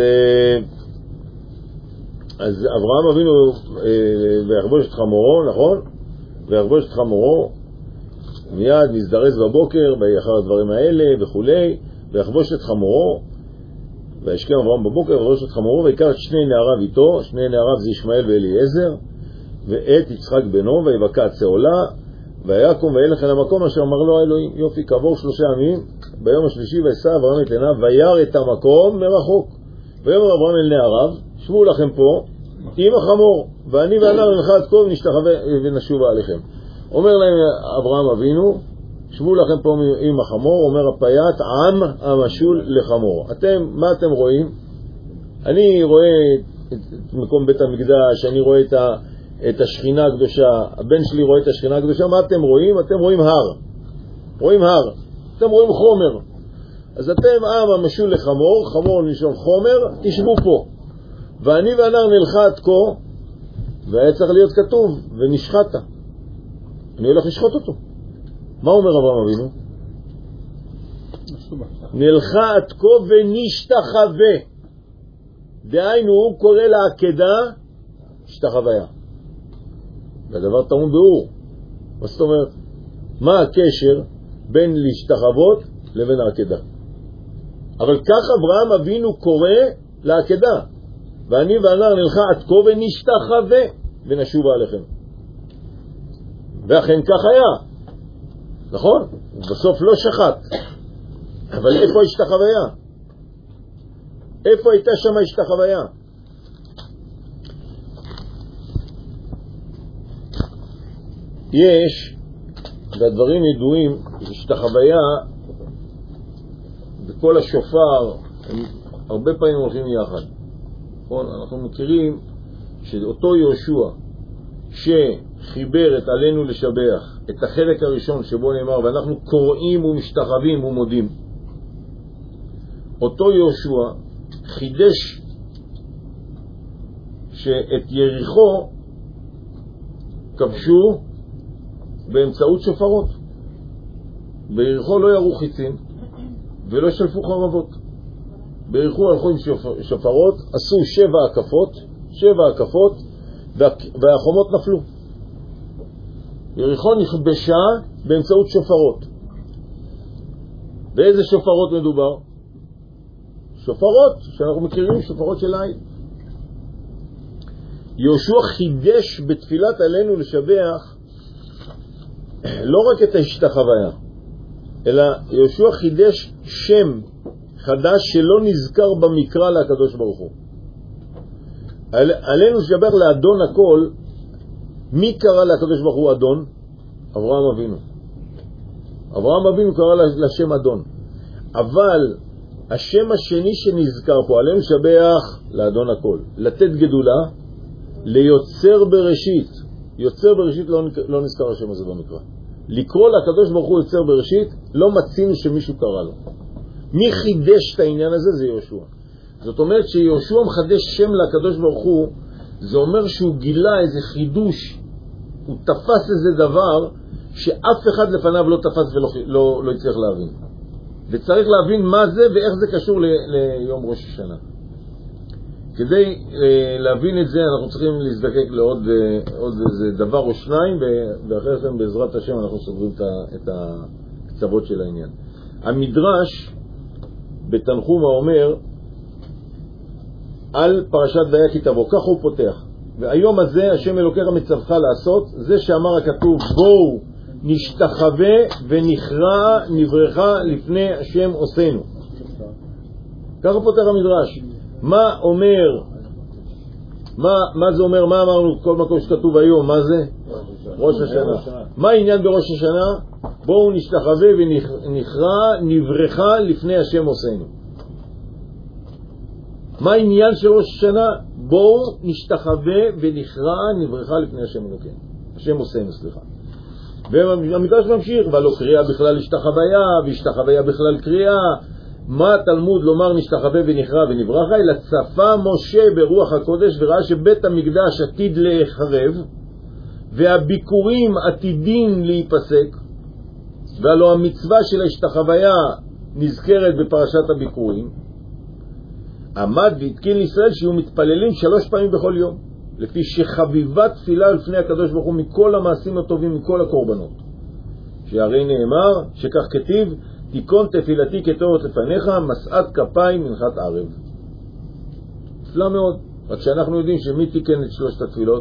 אז אברהם אבינו ויחבוש את חמורו, נכון? ויחבוש את חמורו, מיד מזדרז בבוקר, באחר הדברים האלה וכולי, ויחבוש את חמורו, וישכם אברהם בבוקר, ויחבוש את חמורו, ויקח את שני נעריו איתו, שני נעריו זה ישמעאל ואליעזר, ואת יצחק בנו, ויבקע צעולה, ויקום וילך אל המקום אשר אמר לו האלוהים. יופי, כעבור שלושה ימים, ביום השלישי וישא אברהם את עיניו, וירא את המקום מרחוק. ויאמר אברהם אל נעריו, שבו לכם פה עם החמור, ואני והנער נלכה עד כה ונשתחווה ונשובה עליכם. אומר להם אברהם אבינו, שבו לכם פה עם החמור, אומר הפייט, עם המשול לחמור. אתם, מה אתם רואים? אני רואה את מקום בית המקדש, אני רואה את, ה, את השכינה הקדושה, הבן שלי רואה את השכינה הקדושה, מה אתם רואים? אתם רואים הר. רואים הר. אתם רואים חומר. אז אתם עם המשול לחמור, חמור נשום חומר, תשבו פה. ואני והנער נלכה עד כה, והיה צריך להיות כתוב, ונשחת. אני הולך לשחוט אותו. מה אומר אברהם אבינו? נלכה עד כה ונשתחווה. דהיינו, הוא קורא לעקדה השתחוויה. והדבר טעון באור. מה זאת אומרת? מה הקשר בין להשתחוות לבין העקדה? אבל כך אברהם אבינו קורא לעקדה. ואני והנער נלכה עד כה ונשתחווה ונשובה עליכם. ואכן כך היה. נכון? בסוף לא שחט. אבל איפה השתחוויה? איפה הייתה שם השתחוויה? יש, והדברים ידועים, השתחוויה בכל השופר, הם הרבה פעמים הולכים יחד. נכון? אנחנו מכירים שאותו יהושע שחיבר את עלינו לשבח, את החלק הראשון שבו נאמר, ואנחנו קוראים ומשתחווים ומודים. אותו יהושע חידש שאת יריחו כבשו באמצעות שופרות. ביריחו לא ירו חיצים ולא שלפו חרבות. ביריחו הלכו עם שופרות, עשו שבע הקפות, שבע הקפות, והחומות נפלו. יריחו נכבשה באמצעות שופרות. באיזה שופרות מדובר? שופרות שאנחנו מכירים, שופרות של עין. יהושע חידש בתפילת עלינו לשבח לא רק את ההשתחוויה, אלא יהושע חידש שם חדש שלא נזכר במקרא לקדוש ברוך הוא. על, עלינו לשבח לאדון הכל. מי קרא לקדוש ברוך הוא אדון? אברהם אבינו. אברהם אבינו קרא לשם אדון. אבל השם השני שנזכר פה, עלינו שבח לאדון הכל, לתת גדולה, ליוצר בראשית. יוצר בראשית לא, לא נזכר השם הזה במקרא. לקרוא לקדוש ברוך הוא יוצר בראשית, לא מצינו שמישהו קרא לו. מי חידש את העניין הזה? זה יהושע. זאת אומרת שיהושע מחדש שם לקדוש ברוך הוא, זה אומר שהוא גילה איזה חידוש, הוא תפס איזה דבר שאף אחד לפניו לא תפס ולא לא, לא הצליח להבין. וצריך להבין מה זה ואיך זה קשור ל, ליום ראש השנה. כדי להבין את זה אנחנו צריכים להזדקק לעוד עוד איזה דבר או שניים, ואחרי כן בעזרת השם אנחנו סוגרים את הקצוות של העניין. המדרש בתנחומא אומר על פרשת והיה כי תבוא, כך הוא פותח. והיום הזה השם אלוקיך מצווך לעשות, זה שאמר הכתוב בואו נשתחווה ונכרע נברכה לפני השם עושנו. ככה פותח המדרש. מה אומר, מה, מה זה אומר, מה אמרנו כל מקום שכתוב היום, מה זה? ראש השנה. מה העניין בראש השנה? בואו נשתחווה ונכרע נברכה לפני השם עושנו. מה העניין של ראש השנה? בואו נשתחווה ונכרע נברכה לפני השם אלוקינו. השם עושנו, סליחה. והמדרש ממשיך, ולא קריאה בכלל השתחוויה, והשתחוויה בכלל קריאה. מה התלמוד לומר נשתחווה ונכרע ונברכה? אלא צפה משה ברוח הקודש וראה שבית המקדש עתיד להיחרב, והביקורים עתידים להיפסק, והלא המצווה של השתחוויה נזכרת בפרשת הביקורים. עמד והתקין לישראל שיהיו מתפללים שלוש פעמים בכל יום, לפי שחביבה תפילה לפני הקדוש ברוך הוא מכל המעשים הטובים, מכל הקורבנות. שהרי נאמר שכך כתיב, תיקון תפילתי כתורת לפניך, מסעת כפיים מנחת ערב. תפלה מאוד. רק שאנחנו יודעים שמי תיקן את שלושת התפילות?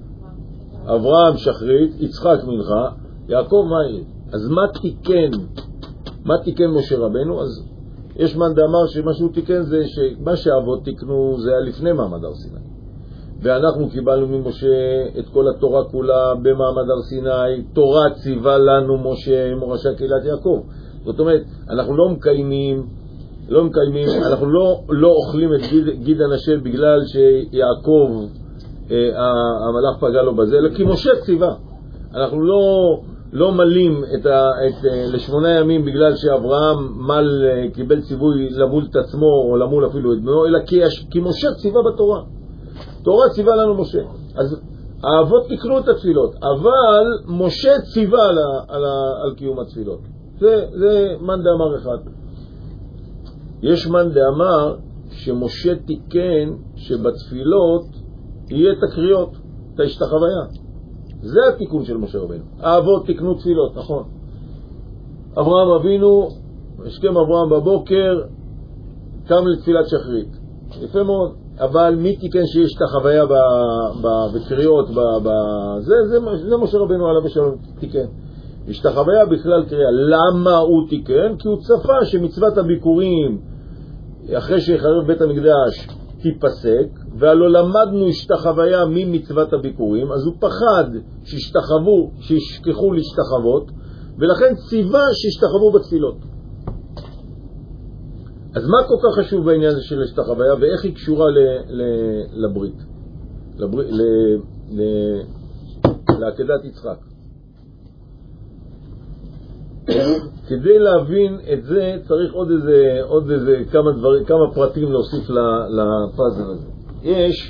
אברהם שחרית, יצחק מנחה, יעקב מאיר. אז מה תיקן? מה תיקן משה רבנו? אז יש מאן דאמר שמה שהוא תיקן זה שמה שאבות תיקנו זה היה לפני מעמד הר סיני. ואנחנו קיבלנו ממשה את כל התורה כולה במעמד הר סיני. תורה ציווה לנו משה מורשה קהילת יעקב. זאת אומרת, אנחנו לא מקיימים, לא מקיימים, אנחנו לא, לא אוכלים את גיד, גיד הנשל בגלל שיעקב, אה, המלאך פגע לו בזה, אלא כי משה ציווה. אנחנו לא, לא מלים את ה, את, אה, לשמונה ימים בגלל שאברהם מל, אה, קיבל ציווי למול את עצמו או למול אפילו את בנו, אלא כי, כי משה ציווה בתורה. תורה ציווה לנו משה. אז האבות תקנו את התפילות, אבל משה ציווה על, על, על קיום התפילות. זה, זה מן דאמר אחד. יש מן דאמר שמשה תיקן שבתפילות יהיה את הקריאות, את ההשתחוויה. זה התיקון של משה רבנו. האבות תיקנו תפילות, נכון. אברהם אבינו, השכם אברהם בבוקר, קם לתפילת שחרית. יפה מאוד. אבל מי תיקן שיש את החוויה בקריאות, זה, זה, זה משה רבנו עליו ושלום תיקן. השתחוויה בכלל קריאה. למה הוא תיקן? כי הוא צפה שמצוות הביקורים אחרי שיחרב בית המקדש תיפסק, והלא למדנו השתחוויה ממצוות הביקורים, אז הוא פחד שישתחוו, שישכחו להשתחוות, ולכן ציווה שישתחוו בתפילות. אז מה כל כך חשוב בעניין הזה של השתחוויה, ואיך היא קשורה ל, ל, לברית, לברית ל, ל, לעקדת יצחק? כדי להבין את זה צריך עוד איזה, עוד איזה כמה דברים, כמה פרטים להוסיף לפאזל הזה. יש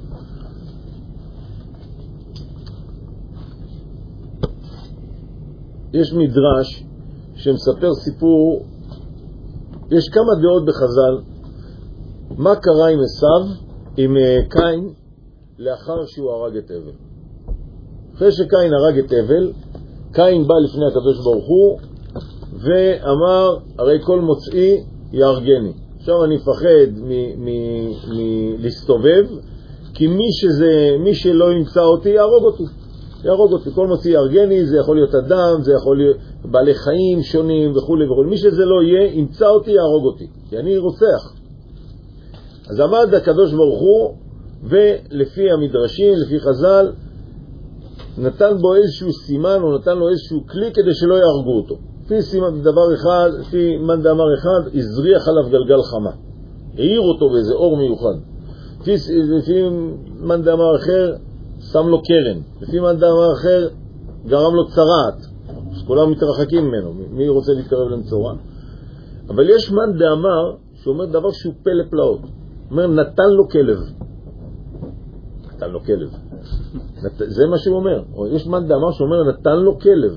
יש מדרש שמספר סיפור, יש כמה דעות בחז"ל, מה קרה עם עשיו, עם קין, לאחר שהוא הרג את הבל. אחרי שקין הרג את הבל, קין בא לפני הקדוש ברוך הוא ואמר, הרי כל מוצאי יהרגני. עכשיו אני מפחד מלהסתובב, כי מי, שזה, מי שלא ימצא אותי יהרוג אותי. יהרוג אותי. כל מוצאי יהרגני, זה יכול להיות אדם, זה יכול להיות בעלי חיים שונים וכו' וכו'. מי שזה לא יהיה, ימצא אותי, יהרוג אותי. כי אני רוצח. אז עמד הקדוש ברוך הוא, ולפי המדרשים, לפי חז"ל, נתן בו איזשהו סימן, או נתן לו איזשהו כלי כדי שלא יהרגו אותו. לפי סימן דבר אחד, לפי מן דאמר אחד, הזריח עליו גלגל חמה. העיר אותו באיזה אור מיוחד. לפי, לפי מן דאמר אחר, שם לו קרן. לפי מן דאמר אחר, גרם לו צרעת. אז כולם מתרחקים ממנו. מי רוצה להתקרב למצורע? אבל יש מן דאמר שאומר דבר שהוא פלא פלאות. אומר, נתן לו כלב. נתן לו כלב. זה מה שהוא אומר. יש מן דאמר שאומר, נתן לו כלב.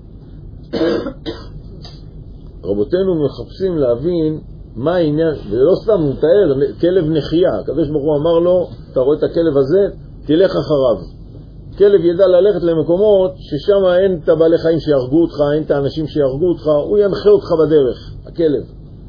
רבותינו מחפשים להבין מה העניין, ולא סתם הוא מתאר, כלב נחייה. הקדוש ברוך הוא אמר לו, אתה רואה את הכלב הזה, תלך אחריו. כלב ידע ללכת למקומות ששם אין את הבעלי חיים שירגו אותך, אין את האנשים שירגו אותך, הוא ינחה אותך בדרך, הכלב.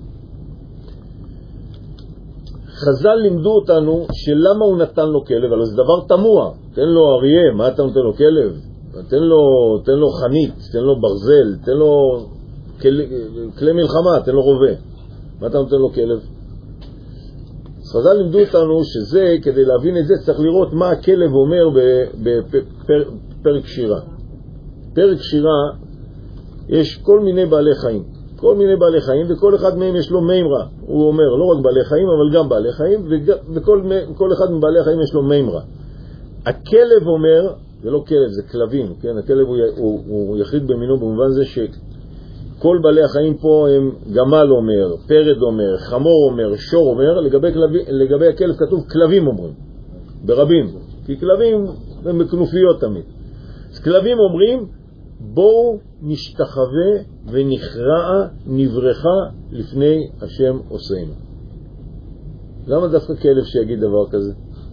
חז"ל לימדו אותנו שלמה הוא נתן לו כלב, אבל זה דבר תמוה. תן לו אריה, מה אתה נותן לו כלב? תן לו, תן לו חנית, תן לו ברזל, תן לו כלי, כלי מלחמה, תן לו רובה. מה אתה נותן לו כלב? חז"ל לימדו אותנו שזה, כדי להבין את זה, צריך לראות מה הכלב אומר בפרק שירה. פרק שירה יש כל מיני בעלי חיים. כל מיני בעלי חיים, וכל אחד מהם יש לו מימרה. הוא אומר, לא רק בעלי חיים, אבל גם בעלי חיים, וכל כל אחד מבעלי החיים יש לו מימרה. הכלב אומר, זה לא כלב, זה כלבים, כן? הכלב הוא, הוא, הוא יחיד במינו במובן זה שכל בעלי החיים פה הם גמל אומר, פרד אומר, חמור אומר, שור אומר, לגבי, כלבי, לגבי הכלב כתוב כלבים אומרים, ברבים, כי כלבים הם בכנופיות תמיד. אז כלבים אומרים, בואו נשתחווה ונכרע נברכה לפני השם עושינו. למה דווקא כלב שיגיד דבר כזה?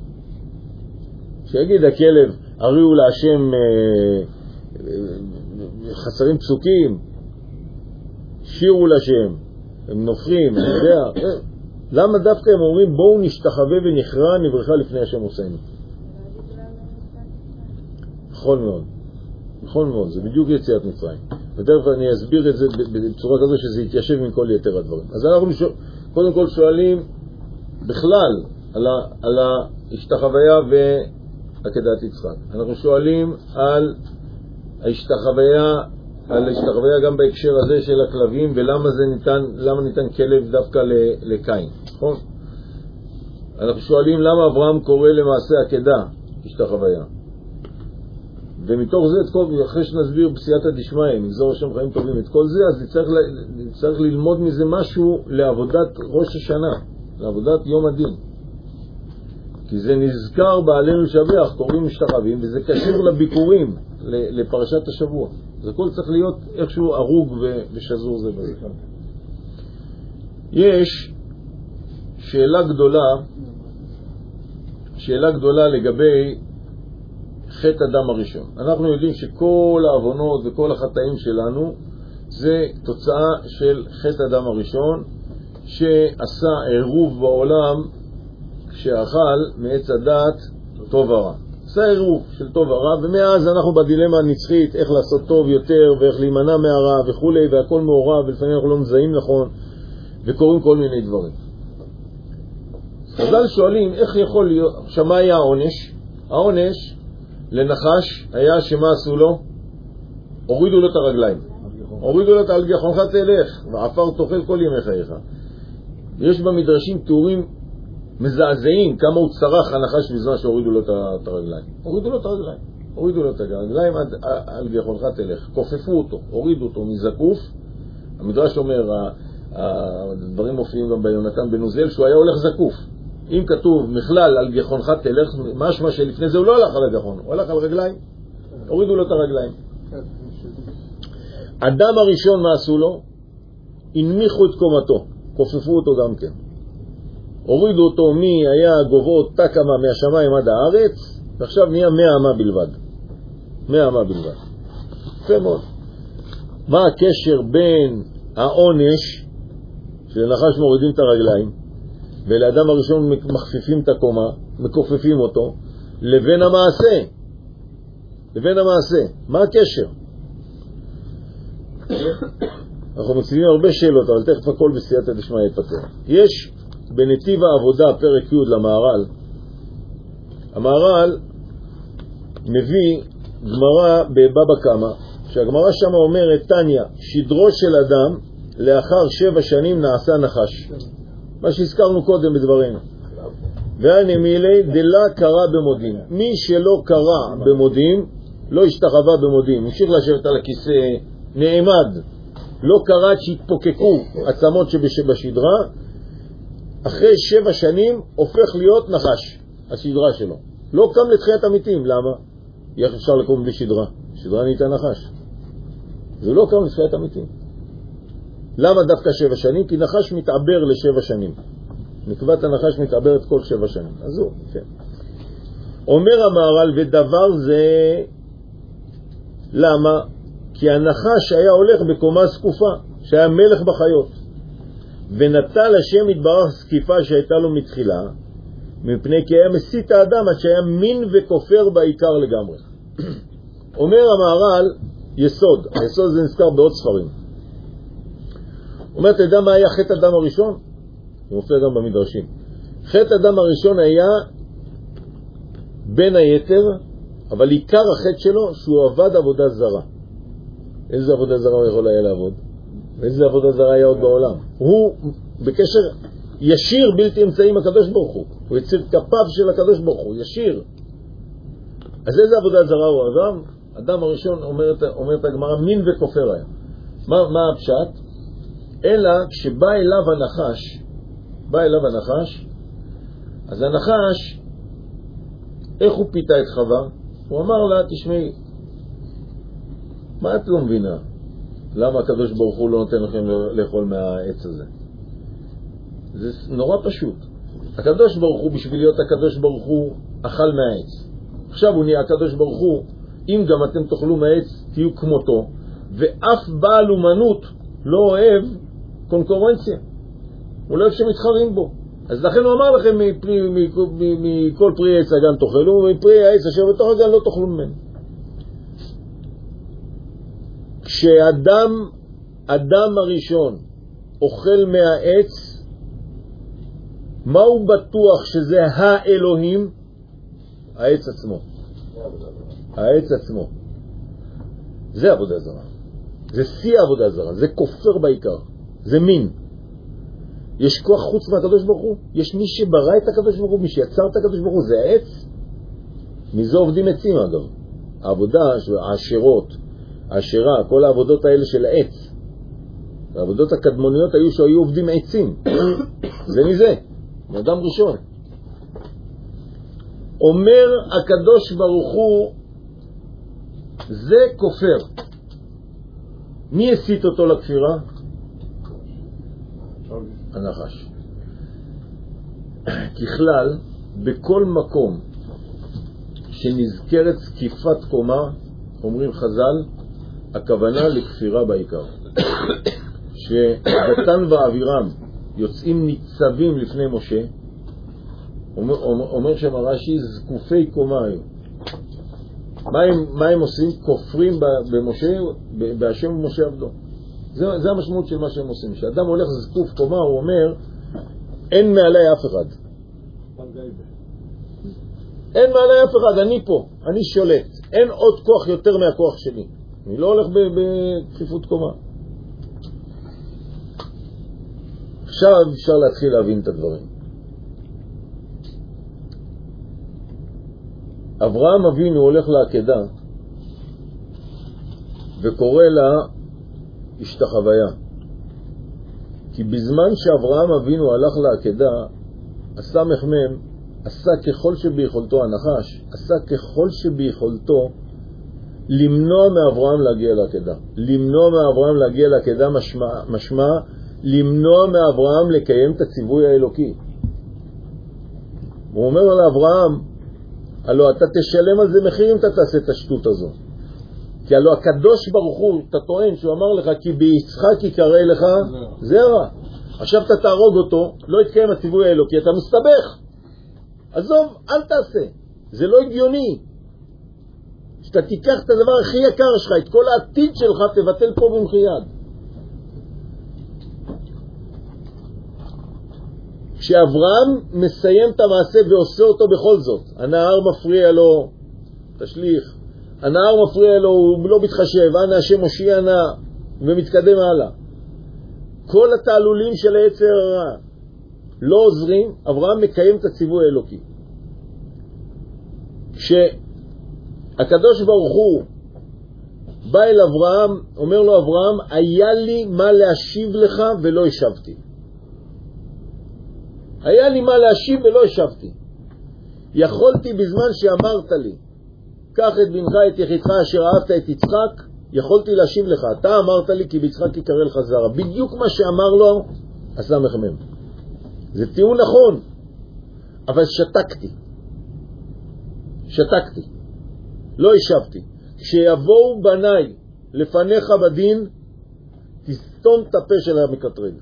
שיגיד הכלב, הריעו להשם אה, אה, חסרים פסוקים, שירו להשם, הם נופחים, אני יודע. אה, למה דווקא הם אומרים בואו נשתחווה ונכרע נברכה לפני השם עושינו? נכון מאוד. נכון מאוד, זה בדיוק יציאת מצרים. ותכף אני אסביר את זה בצורה כזו שזה יתיישב עם כל יתר הדברים. אז אנחנו שואל, קודם כל שואלים בכלל על, ה, על ההשתחוויה ועקדת יצחק. אנחנו שואלים על ההשתחוויה, על ההשתחוויה גם בהקשר הזה של הכלבים, ולמה זה ניתן, למה ניתן כלב דווקא לקין. נכון? אנחנו שואלים למה אברהם קורא למעשה עקדה השתחוויה. ומתוך זה, את כל, אחרי שנסביר בסייעתא דשמיא, מגזור השם חיים טובים, את כל זה, אז צריך, צריך ללמוד מזה משהו לעבודת ראש השנה, לעבודת יום הדין. כי זה נזכר בעלינו לשבח, קוראים משתחווים, וזה קשור לביקורים, לפרשת השבוע. זה הכל צריך להיות איכשהו ארוג ושזור זה בזה. יש שאלה גדולה, שאלה גדולה לגבי חטא אדם הראשון. אנחנו יודעים שכל העוונות וכל החטאים שלנו זה תוצאה של חטא אדם הראשון שעשה עירוב בעולם כשאכל מעץ הדת טוב ורע. עשה עירוב של טוב ורע, ומאז אנחנו בדילמה הנצחית איך לעשות טוב יותר ואיך להימנע מהרע וכו', והכל מעורב, ולפעמים אנחנו לא מזהים נכון וקוראים כל מיני דברים. חז"ל שואלים איך יכול להיות, שמה היה העונש? העונש לנחש היה שמה עשו לו? הורידו לו את הרגליים. הורידו לו את על גחונך תלך, ועפר תאכל כל ימי חייך. יש במדרשים תיאורים מזעזעים כמה הוא צרח הנחש בזמן שהורידו לו את הרגליים. הורידו לו את הרגליים. הורידו לו את הרגליים עד על גחונך תלך. כופפו אותו, הורידו אותו מזקוף. המדרש אומר, הדברים מופיעים גם ביונתן בן עוזיאל, שהוא היה הולך זקוף. אם כתוב מכלל על גחונך תלך, משמע שלפני זה הוא לא הלך על הגחון, הוא הלך על רגליים, הורידו לו את הרגליים. אדם הראשון מה עשו לו? הנמיכו את קומתו, כופפו אותו גם כן. הורידו אותו מי היה גובהו תקמה מהשמיים עד הארץ, ועכשיו נהיה מאה אמה בלבד. מאה אמה בלבד. יפה מאוד. מה הקשר בין העונש שלנחש מורידים את הרגליים, ולאדם הראשון מחפיפים את הקומה, מקופפים אותו, לבין המעשה. לבין המעשה. מה הקשר? אנחנו מציבים הרבה שאלות, אבל תכף הכל בסייעתא דשמיא יפתר. יש בנתיב העבודה, פרק י' למהר"ל, המהר"ל מביא גמרא בבבא קמא, שהגמרא שם אומרת, תניא, שדרו של אדם לאחר שבע שנים נעשה נחש. מה שהזכרנו קודם בדברנו. והנה מילי דלה קרא במודים. מי שלא קרא במודים, לא השתחווה במודים. המשיך לשבת על הכיסא, נעמד. לא קרא שהתפוקקו עצמות שבשדרה, אחרי שבע שנים הופך להיות נחש, השדרה שלו. לא קם לתחיית המתים. למה? איך אפשר לקום בלי שדרה? שדרה נהייתה נחש. זה לא קם לתחיית המתים. למה דווקא שבע שנים? כי נחש מתעבר לשבע שנים. נקבת הנחש מתעברת כל שבע שנים. אז הוא, כן. אומר המהר"ל, ודבר זה, למה? כי הנחש היה הולך בקומה זקופה, שהיה מלך בחיות. ונטל השם יתברך זקיפה שהייתה לו מתחילה, מפני כי היה מסית האדם עד שהיה מין וכופר בעיקר לגמרי. אומר המהר"ל, יסוד. היסוד זה נזכר בעוד ספרים. אומר, אתה יודע מה היה חטא אדם הראשון? זה מופיע גם במדרשים. חטא אדם הראשון היה בין היתר, אבל עיקר החטא שלו שהוא עבד עבודה זרה. איזה עבודה זרה הוא יכול היה לעבוד? ואיזה עבודה זרה היה עוד בעולם? הוא בקשר ישיר בלתי אמצעי עם הקדוש ברוך הוא. הוא יציר כפיו של הקדוש ברוך הוא, ישיר. אז איזה עבודה זרה הוא אדם? אדם הראשון אומרת, אומרת הגמרא, מין וכופר היה. מה, מה הפשט? אלא כשבא אליו הנחש, בא אליו הנחש, אז הנחש, איך הוא פיתה את חווה? הוא אמר לה, תשמעי, מה את לא מבינה? למה הקדוש ברוך הוא לא נותן לכם לאכול מהעץ הזה? זה נורא פשוט. הקדוש ברוך הוא, בשביל להיות הקדוש ברוך הוא, אכל מהעץ. עכשיו הוא נהיה הקדוש ברוך הוא, אם גם אתם תאכלו מהעץ, תהיו כמותו, ואף בעל אומנות לא אוהב קונקורנציה. הוא לא אוהב שמתחרים בו. אז לכן הוא אמר לכם, מפרי, מכל פרי עץ הגן תאכלו, ומפרי העץ אשר בתוך הגן לא תאכלו ממנו. כשאדם, אדם הראשון, אוכל מהעץ, מה הוא בטוח שזה האלוהים? העץ עצמו. העץ עצמו. זה עבודה זרה. זה שיא עבודה זרה. זה כופר בעיקר. זה מין. יש כוח חוץ מהקדוש ברוך הוא? יש מי שברא את הקדוש ברוך הוא, מי שיצר את הקדוש ברוך הוא, זה העץ. מזה עובדים עצים אגב. העבודה, העשירות, העשירה, כל העבודות האלה של העץ. העבודות הקדמוניות היו שהיו עובדים עצים. זה מזה. מאדם ראשון. אומר הקדוש ברוך הוא, זה כופר. מי הסית אותו לכפירה? הנחש. ככלל, בכל מקום שנזכרת זקיפת קומה, אומרים חז"ל, הכוונה לכפירה בעיקר. שדתן ואבירם יוצאים ניצבים לפני משה, אומר, אומר שם הרש"י, זקופי קומה היו. מה הם, מה הם עושים? כופרים במשה, בהשם ומשה עבדו. זה, זה המשמעות של מה שהם עושים. כשאדם הולך זקוף קומה, הוא אומר, אין מעלי אף אחד. אין מעלי אף אחד, אני פה, אני שולט. אין עוד כוח יותר מהכוח שלי. אני לא הולך בכפיפות קומה. עכשיו אפשר להתחיל להבין את הדברים. אברהם אבינו הולך לעקדה וקורא לה השתחוויה. כי בזמן שאברהם אבינו הלך לעקדה, הסמך מם עשה ככל שביכולתו, הנחש עשה ככל שביכולתו למנוע מאברהם להגיע לעקדה. למנוע מאברהם להגיע לעקדה משמע, משמע למנוע מאברהם לקיים את הציווי האלוקי. הוא אומר לאברהם, הלא אתה תשלם על זה מחיר אם אתה תעשה את השטות הזו. כי הלא הקדוש ברוך הוא, אתה טוען שהוא אמר לך, כי ביצחק יקרא לך זרע. עכשיו אתה תהרוג אותו, לא יתקיים הציווי האלוקי, אתה מסתבך. עזוב, אל תעשה. זה לא הגיוני. שאתה תיקח את הדבר הכי יקר שלך, את כל העתיד שלך תבטל פה במחי יד. כשאברהם מסיים את המעשה ועושה אותו בכל זאת, הנהר מפריע לו, תשליך, הנער מפריע לו, הוא לא מתחשב, אנא השם מושיע נא, ומתקדם הלאה. כל התעלולים של היצר הרע לא עוזרים, אברהם מקיים את הציווי האלוקי. כשהקדוש ברוך הוא בא אל אברהם, אומר לו אברהם, היה לי מה להשיב לך ולא השבתי. היה לי מה להשיב ולא השבתי. יכולתי בזמן שאמרת לי, קח את בנך את יחידך אשר אהבת את יצחק, יכולתי להשיב לך. אתה אמרת לי כי ביצחק יקרא לך זרע. בדיוק מה שאמר לו עשה מחמם. זה טיעון נכון, אבל שתקתי. שתקתי. לא השבתי. כשיבואו בניי לפניך בדין, תסתום את הפה של המקטרג.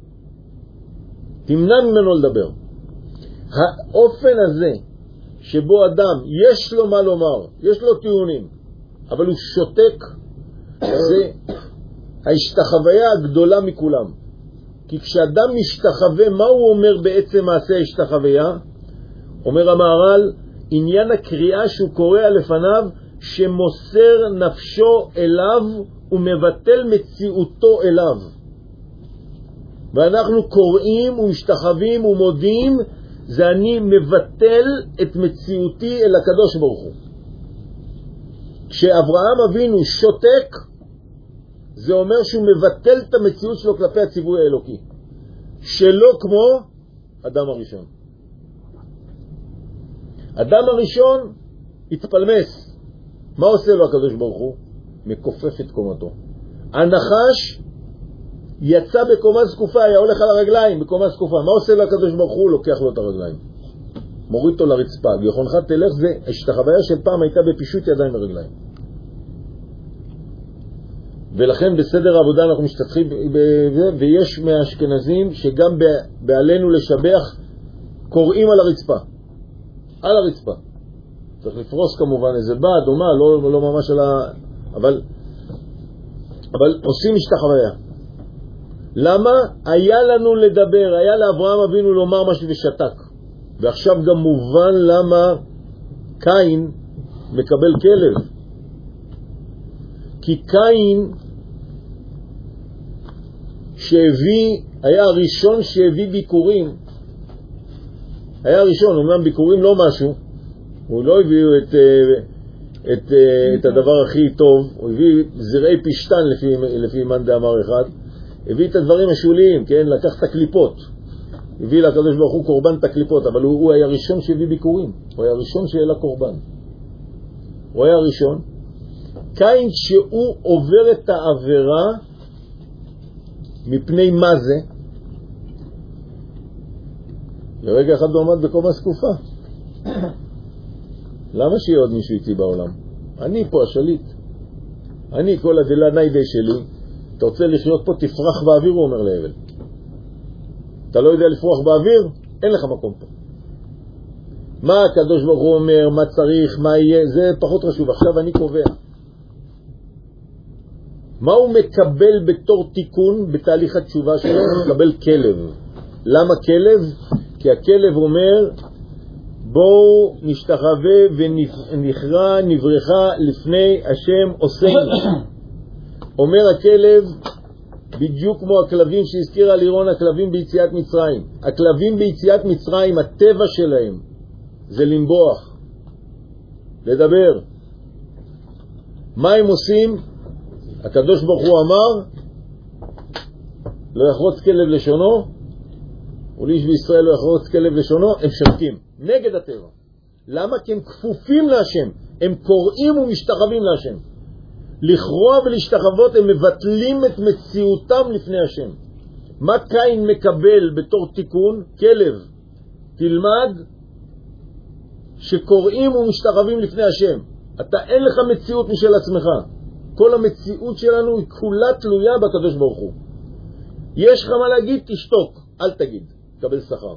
תמנע ממנו לדבר. האופן הזה שבו אדם יש לו מה לומר, יש לו טיעונים, אבל הוא שותק, זה ההשתחוויה הגדולה מכולם. כי כשאדם משתחווה, מה הוא אומר בעצם מעשה ההשתחוויה? אומר המהר"ל, עניין הקריאה שהוא קורא לפניו, שמוסר נפשו אליו ומבטל מציאותו אליו. ואנחנו קוראים ומשתחווים ומודים, זה אני מבטל את מציאותי אל הקדוש ברוך הוא. כשאברהם אבינו שותק, זה אומר שהוא מבטל את המציאות שלו כלפי הציווי האלוקי, שלא כמו אדם הראשון. אדם הראשון התפלמס. מה עושה לו הקדוש ברוך הוא? מכופף את קומתו. הנחש יצא בקומה זקופה, היה הולך על הרגליים בקומה זקופה. מה עושה לו הקדוש ברוך הוא? לוקח לו את הרגליים, מוריד אותו לרצפה. ויכולך תלך, זה השתחוויה של פעם הייתה בפישוט ידיים ורגליים. ולכן בסדר העבודה אנחנו משתתפים בזה, ויש מהאשכנזים שגם בעלינו לשבח קוראים על הרצפה, על הרצפה. צריך לפרוס כמובן איזה בד או מה, לא, לא ממש על ה... אבל, אבל עושים השתחוויה. למה? היה לנו לדבר, היה לאברהם אבינו לומר משהו ושתק. ועכשיו גם מובן למה קין מקבל כלב. כי קין שהביא, היה הראשון שהביא ביקורים, היה הראשון, אומנם ביקורים לא משהו, הוא לא הביא את, את, את הדבר הכי טוב, הוא הביא זרעי פשטן לפי, לפי מן דאמר אחד, הביא את הדברים השוליים, כן? לקח את הקליפות, הביא לקדוש ברוך הוא קורבן את הקליפות, אבל הוא, הוא היה הראשון שהביא ביקורים, הוא היה הראשון שהעלה קורבן, הוא היה הראשון. קין שהוא עובר את העבירה, מפני מה זה? לרגע אחד הוא עמד בקומה זקופה. למה שיהיה עוד מישהו איתי בעולם? אני פה השליט, אני כל הדלה ניידי שלי. אתה רוצה לחיות פה, תפרח באוויר, הוא אומר להבל. אתה לא יודע לפרוח באוויר? אין לך מקום פה. מה הקדוש ברוך הוא אומר, מה צריך, מה יהיה, זה פחות חשוב. עכשיו אני קובע. מה הוא מקבל בתור תיקון בתהליך התשובה שלו? הוא מקבל כלב. למה כלב? כי הכלב אומר, בואו נשתחווה ונכרע נברכה לפני השם עושנו. אומר הכלב, בדיוק כמו הכלבים שהזכירה לירון, הכלבים ביציאת מצרים. הכלבים ביציאת מצרים, הטבע שלהם זה לנבוח, לדבר. מה הם עושים? הקדוש ברוך הוא אמר, לא יחרוץ כלב לשונו, ולאיש בישראל לא יחרוץ כלב לשונו. הם שותקים נגד הטבע. למה? כי הם כפופים להשם, הם קוראים ומשתחווים להשם. לכרוע ולהשתחוות, הם מבטלים את מציאותם לפני השם. מה קין מקבל בתור תיקון? כלב. תלמד שקוראים ומשתחווים לפני השם. אתה אין לך מציאות משל עצמך. כל המציאות שלנו היא כולה תלויה בקדוש ברוך הוא. יש לך מה להגיד, תשתוק, אל תגיד, קבל שכר.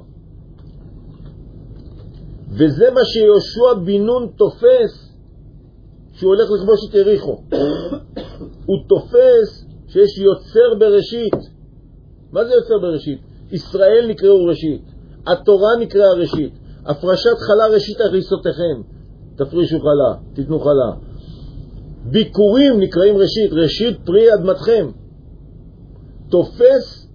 וזה מה שיהושע בן נון תופס שהוא הולך לכבוש את יריחו. הוא תופס שיש יוצר בראשית. מה זה יוצר בראשית? ישראל נקראו ראשית, התורה נקראה ראשית. הפרשת חלה ראשית הריסותיכם, תפרישו חלה, תתנו חלה. ביקורים נקראים ראשית, ראשית פרי אדמתכם. תופס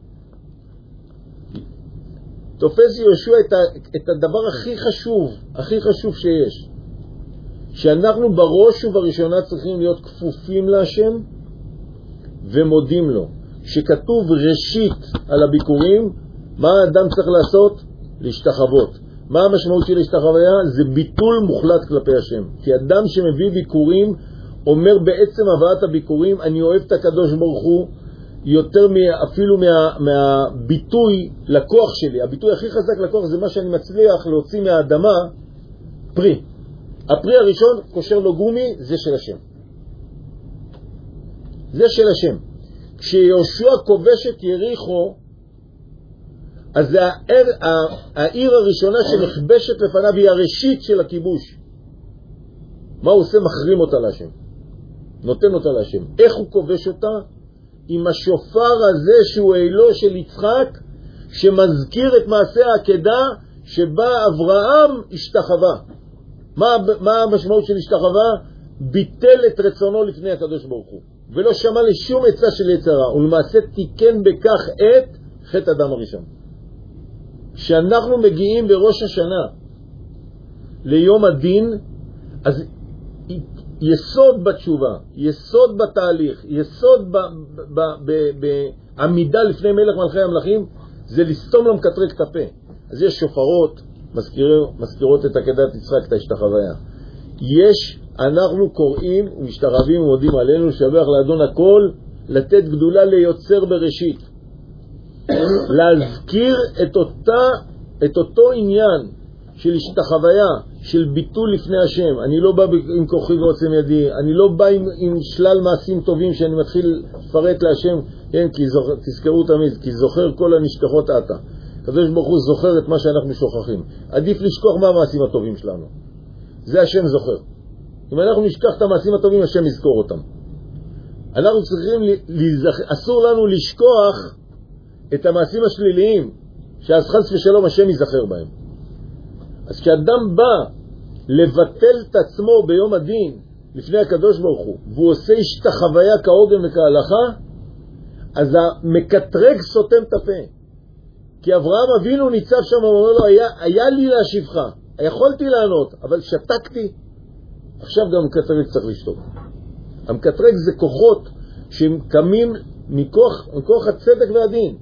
תופס יהושע את, ה, את הדבר הכי חשוב, הכי חשוב שיש. שאנחנו בראש ובראשונה צריכים להיות כפופים להשם ומודים לו. שכתוב ראשית על הביקורים, מה האדם צריך לעשות? להשתחוות. מה המשמעות של להשתחוויה? זה ביטול מוחלט כלפי השם. כי אדם שמביא ביקורים אומר בעצם הבאת הביקורים, אני אוהב את הקדוש ברוך הוא יותר אפילו מה, מהביטוי לכוח שלי. הביטוי הכי חזק לכוח זה מה שאני מצליח להוציא מהאדמה פרי. הפרי הראשון, קושר לו גומי, זה של השם. זה של השם. כשיהושע כובש את יריחו, אז זה העיר, העיר הראשונה שנכבשת לפניו היא הראשית של הכיבוש. מה הוא עושה? מחרים אותה להשם. נותן אותה להשם. איך הוא כובש אותה? עם השופר הזה שהוא אלו של יצחק, שמזכיר את מעשה העקדה שבה אברהם השתחווה. מה, מה המשמעות של השתחווה? ביטל את רצונו לפני הקדוש ברוך הוא. ולא שמע לשום עצה של יצרה. ולמעשה תיקן בכך את חטא אדם הראשון. כשאנחנו מגיעים בראש השנה ליום הדין, אז יסוד בתשובה, יסוד בתהליך, יסוד בעמידה לפני מלך מלכי המלכים, זה לסתום למקטרק את הפה. אז יש שופרות, מזכירות, מזכירות את עקדת יצחק, את ההשתחוויה. יש, אנחנו קוראים ומשתחווים ומודים עלינו, לשבח לאדון הכל, לתת גדולה ליוצר בראשית. להזכיר את אותה, את אותו עניין של השתחוויה, של ביטול לפני השם. אני לא בא עם כוחי ועוצם ידי, אני לא בא עם, עם שלל מעשים טובים שאני מתחיל לפרט להשם, כן, כי זוכ... תזכרו תמיד, כי זוכר כל הנשכחות עתה. הקדוש ברוך הוא זוכר את מה שאנחנו שוכחים. עדיף לשכוח מה המעשים הטובים שלנו. זה השם זוכר. אם אנחנו נשכח את המעשים הטובים, השם יזכור אותם. אנחנו צריכים להיזכר, אסור לנו לשכוח את המעשים השליליים, שאז חס ושלום השם יזכר בהם. אז כשאדם בא לבטל את עצמו ביום הדין לפני הקדוש ברוך הוא, והוא עושה השתחוויה כהוגן וכהלכה, אז המקטרג סותם את הפה. כי אברהם אבינו ניצב שם ואומר לו, היה, היה לי להשיבך, יכולתי לענות, אבל שתקתי. עכשיו גם המקטרג צריך לשתוק. המקטרג זה כוחות שהם קמים מכוח, מכוח הצדק והדין.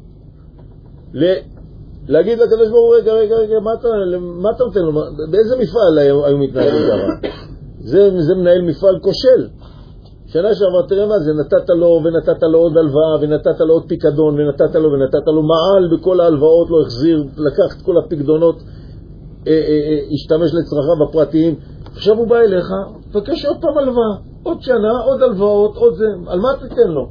להגיד לקדוש ברוך הוא, רגע, רגע, רגע, מה אתה, מה אתה נותן לו? באיזה מפעל היו, היו מתנהלים ככה? זה, זה מנהל מפעל כושל. שנה שעברה, תראה מה זה, נתת לו ונתת לו עוד הלוואה, ונתת לו עוד פיקדון, ונתת לו ונתת לו מעל בכל ההלוואות, לא החזיר, לקח את כל הפיקדונות, אה, אה, אה, השתמש לצרכיו הפרטיים. עכשיו הוא בא אליך, תבקש עוד פעם הלוואה, עוד שנה, עוד הלוואות, עוד זה, על מה תיתן לו?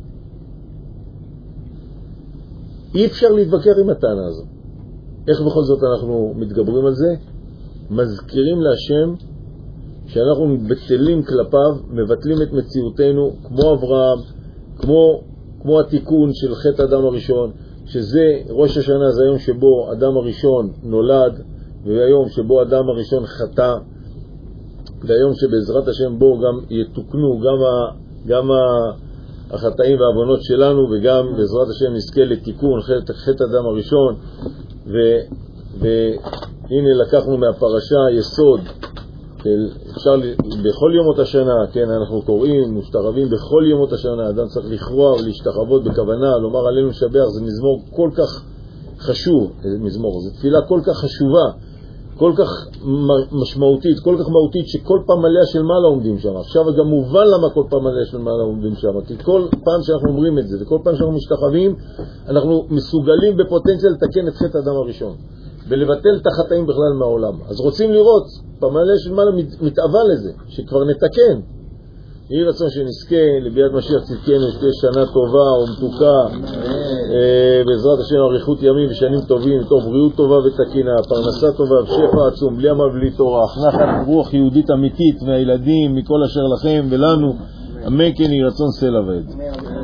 אי אפשר להתווכח עם הטענה הזו. איך בכל זאת אנחנו מתגברים על זה? מזכירים להשם שאנחנו מבטלים כלפיו, מבטלים את מציאותנו, כמו אברהם, כמו, כמו התיקון של חטא אדם הראשון, שזה ראש השנה, זה היום שבו אדם הראשון נולד, והיום שבו אדם הראשון חטא, והיום שבעזרת השם בו גם יתוקנו גם, ה, גם ה, החטאים והעוונות שלנו, וגם בעזרת השם נזכה לתיקון חטא, חטא אדם הראשון. ו, והנה לקחנו מהפרשה יסוד, אפשר בכל יומות השנה, כן, אנחנו קוראים, משתחווים בכל יומות השנה, אדם צריך לכרוע ולהשתחוות בכוונה, לומר עלינו לשבח, זה מזמור כל כך חשוב, מזמור, זה תפילה כל כך חשובה, כל כך משמעותית, כל כך מהותית, שכל פעם עליה של מעלה עומדים שם. עכשיו גם מובן למה כל פעם עליה של מעלה עומדים שם, כי כל פעם שאנחנו אומרים את זה, וכל פעם שאנחנו משתחווים, אנחנו מסוגלים בפוטנציאל לתקן את חטא האדם הראשון, ולבטל את החטאים בכלל מהעולם. אז רוצים לראות, פעם עליה של מעלה מתאווה לזה, שכבר נתקן. יהי רצון שנזכה לביאת משיח צדקנו, שתהיה שנה טובה ומתוקה, בעזרת השם אריכות ימים ושנים טובים, טוב בריאות טובה ותקינה, פרנסה טובה ושפע עצום, בלי עמל ובלי תורה, נחת רוח יהודית אמיתית מהילדים, מכל אשר לכם ולנו, אמן כן יהי רצון סלע ועד.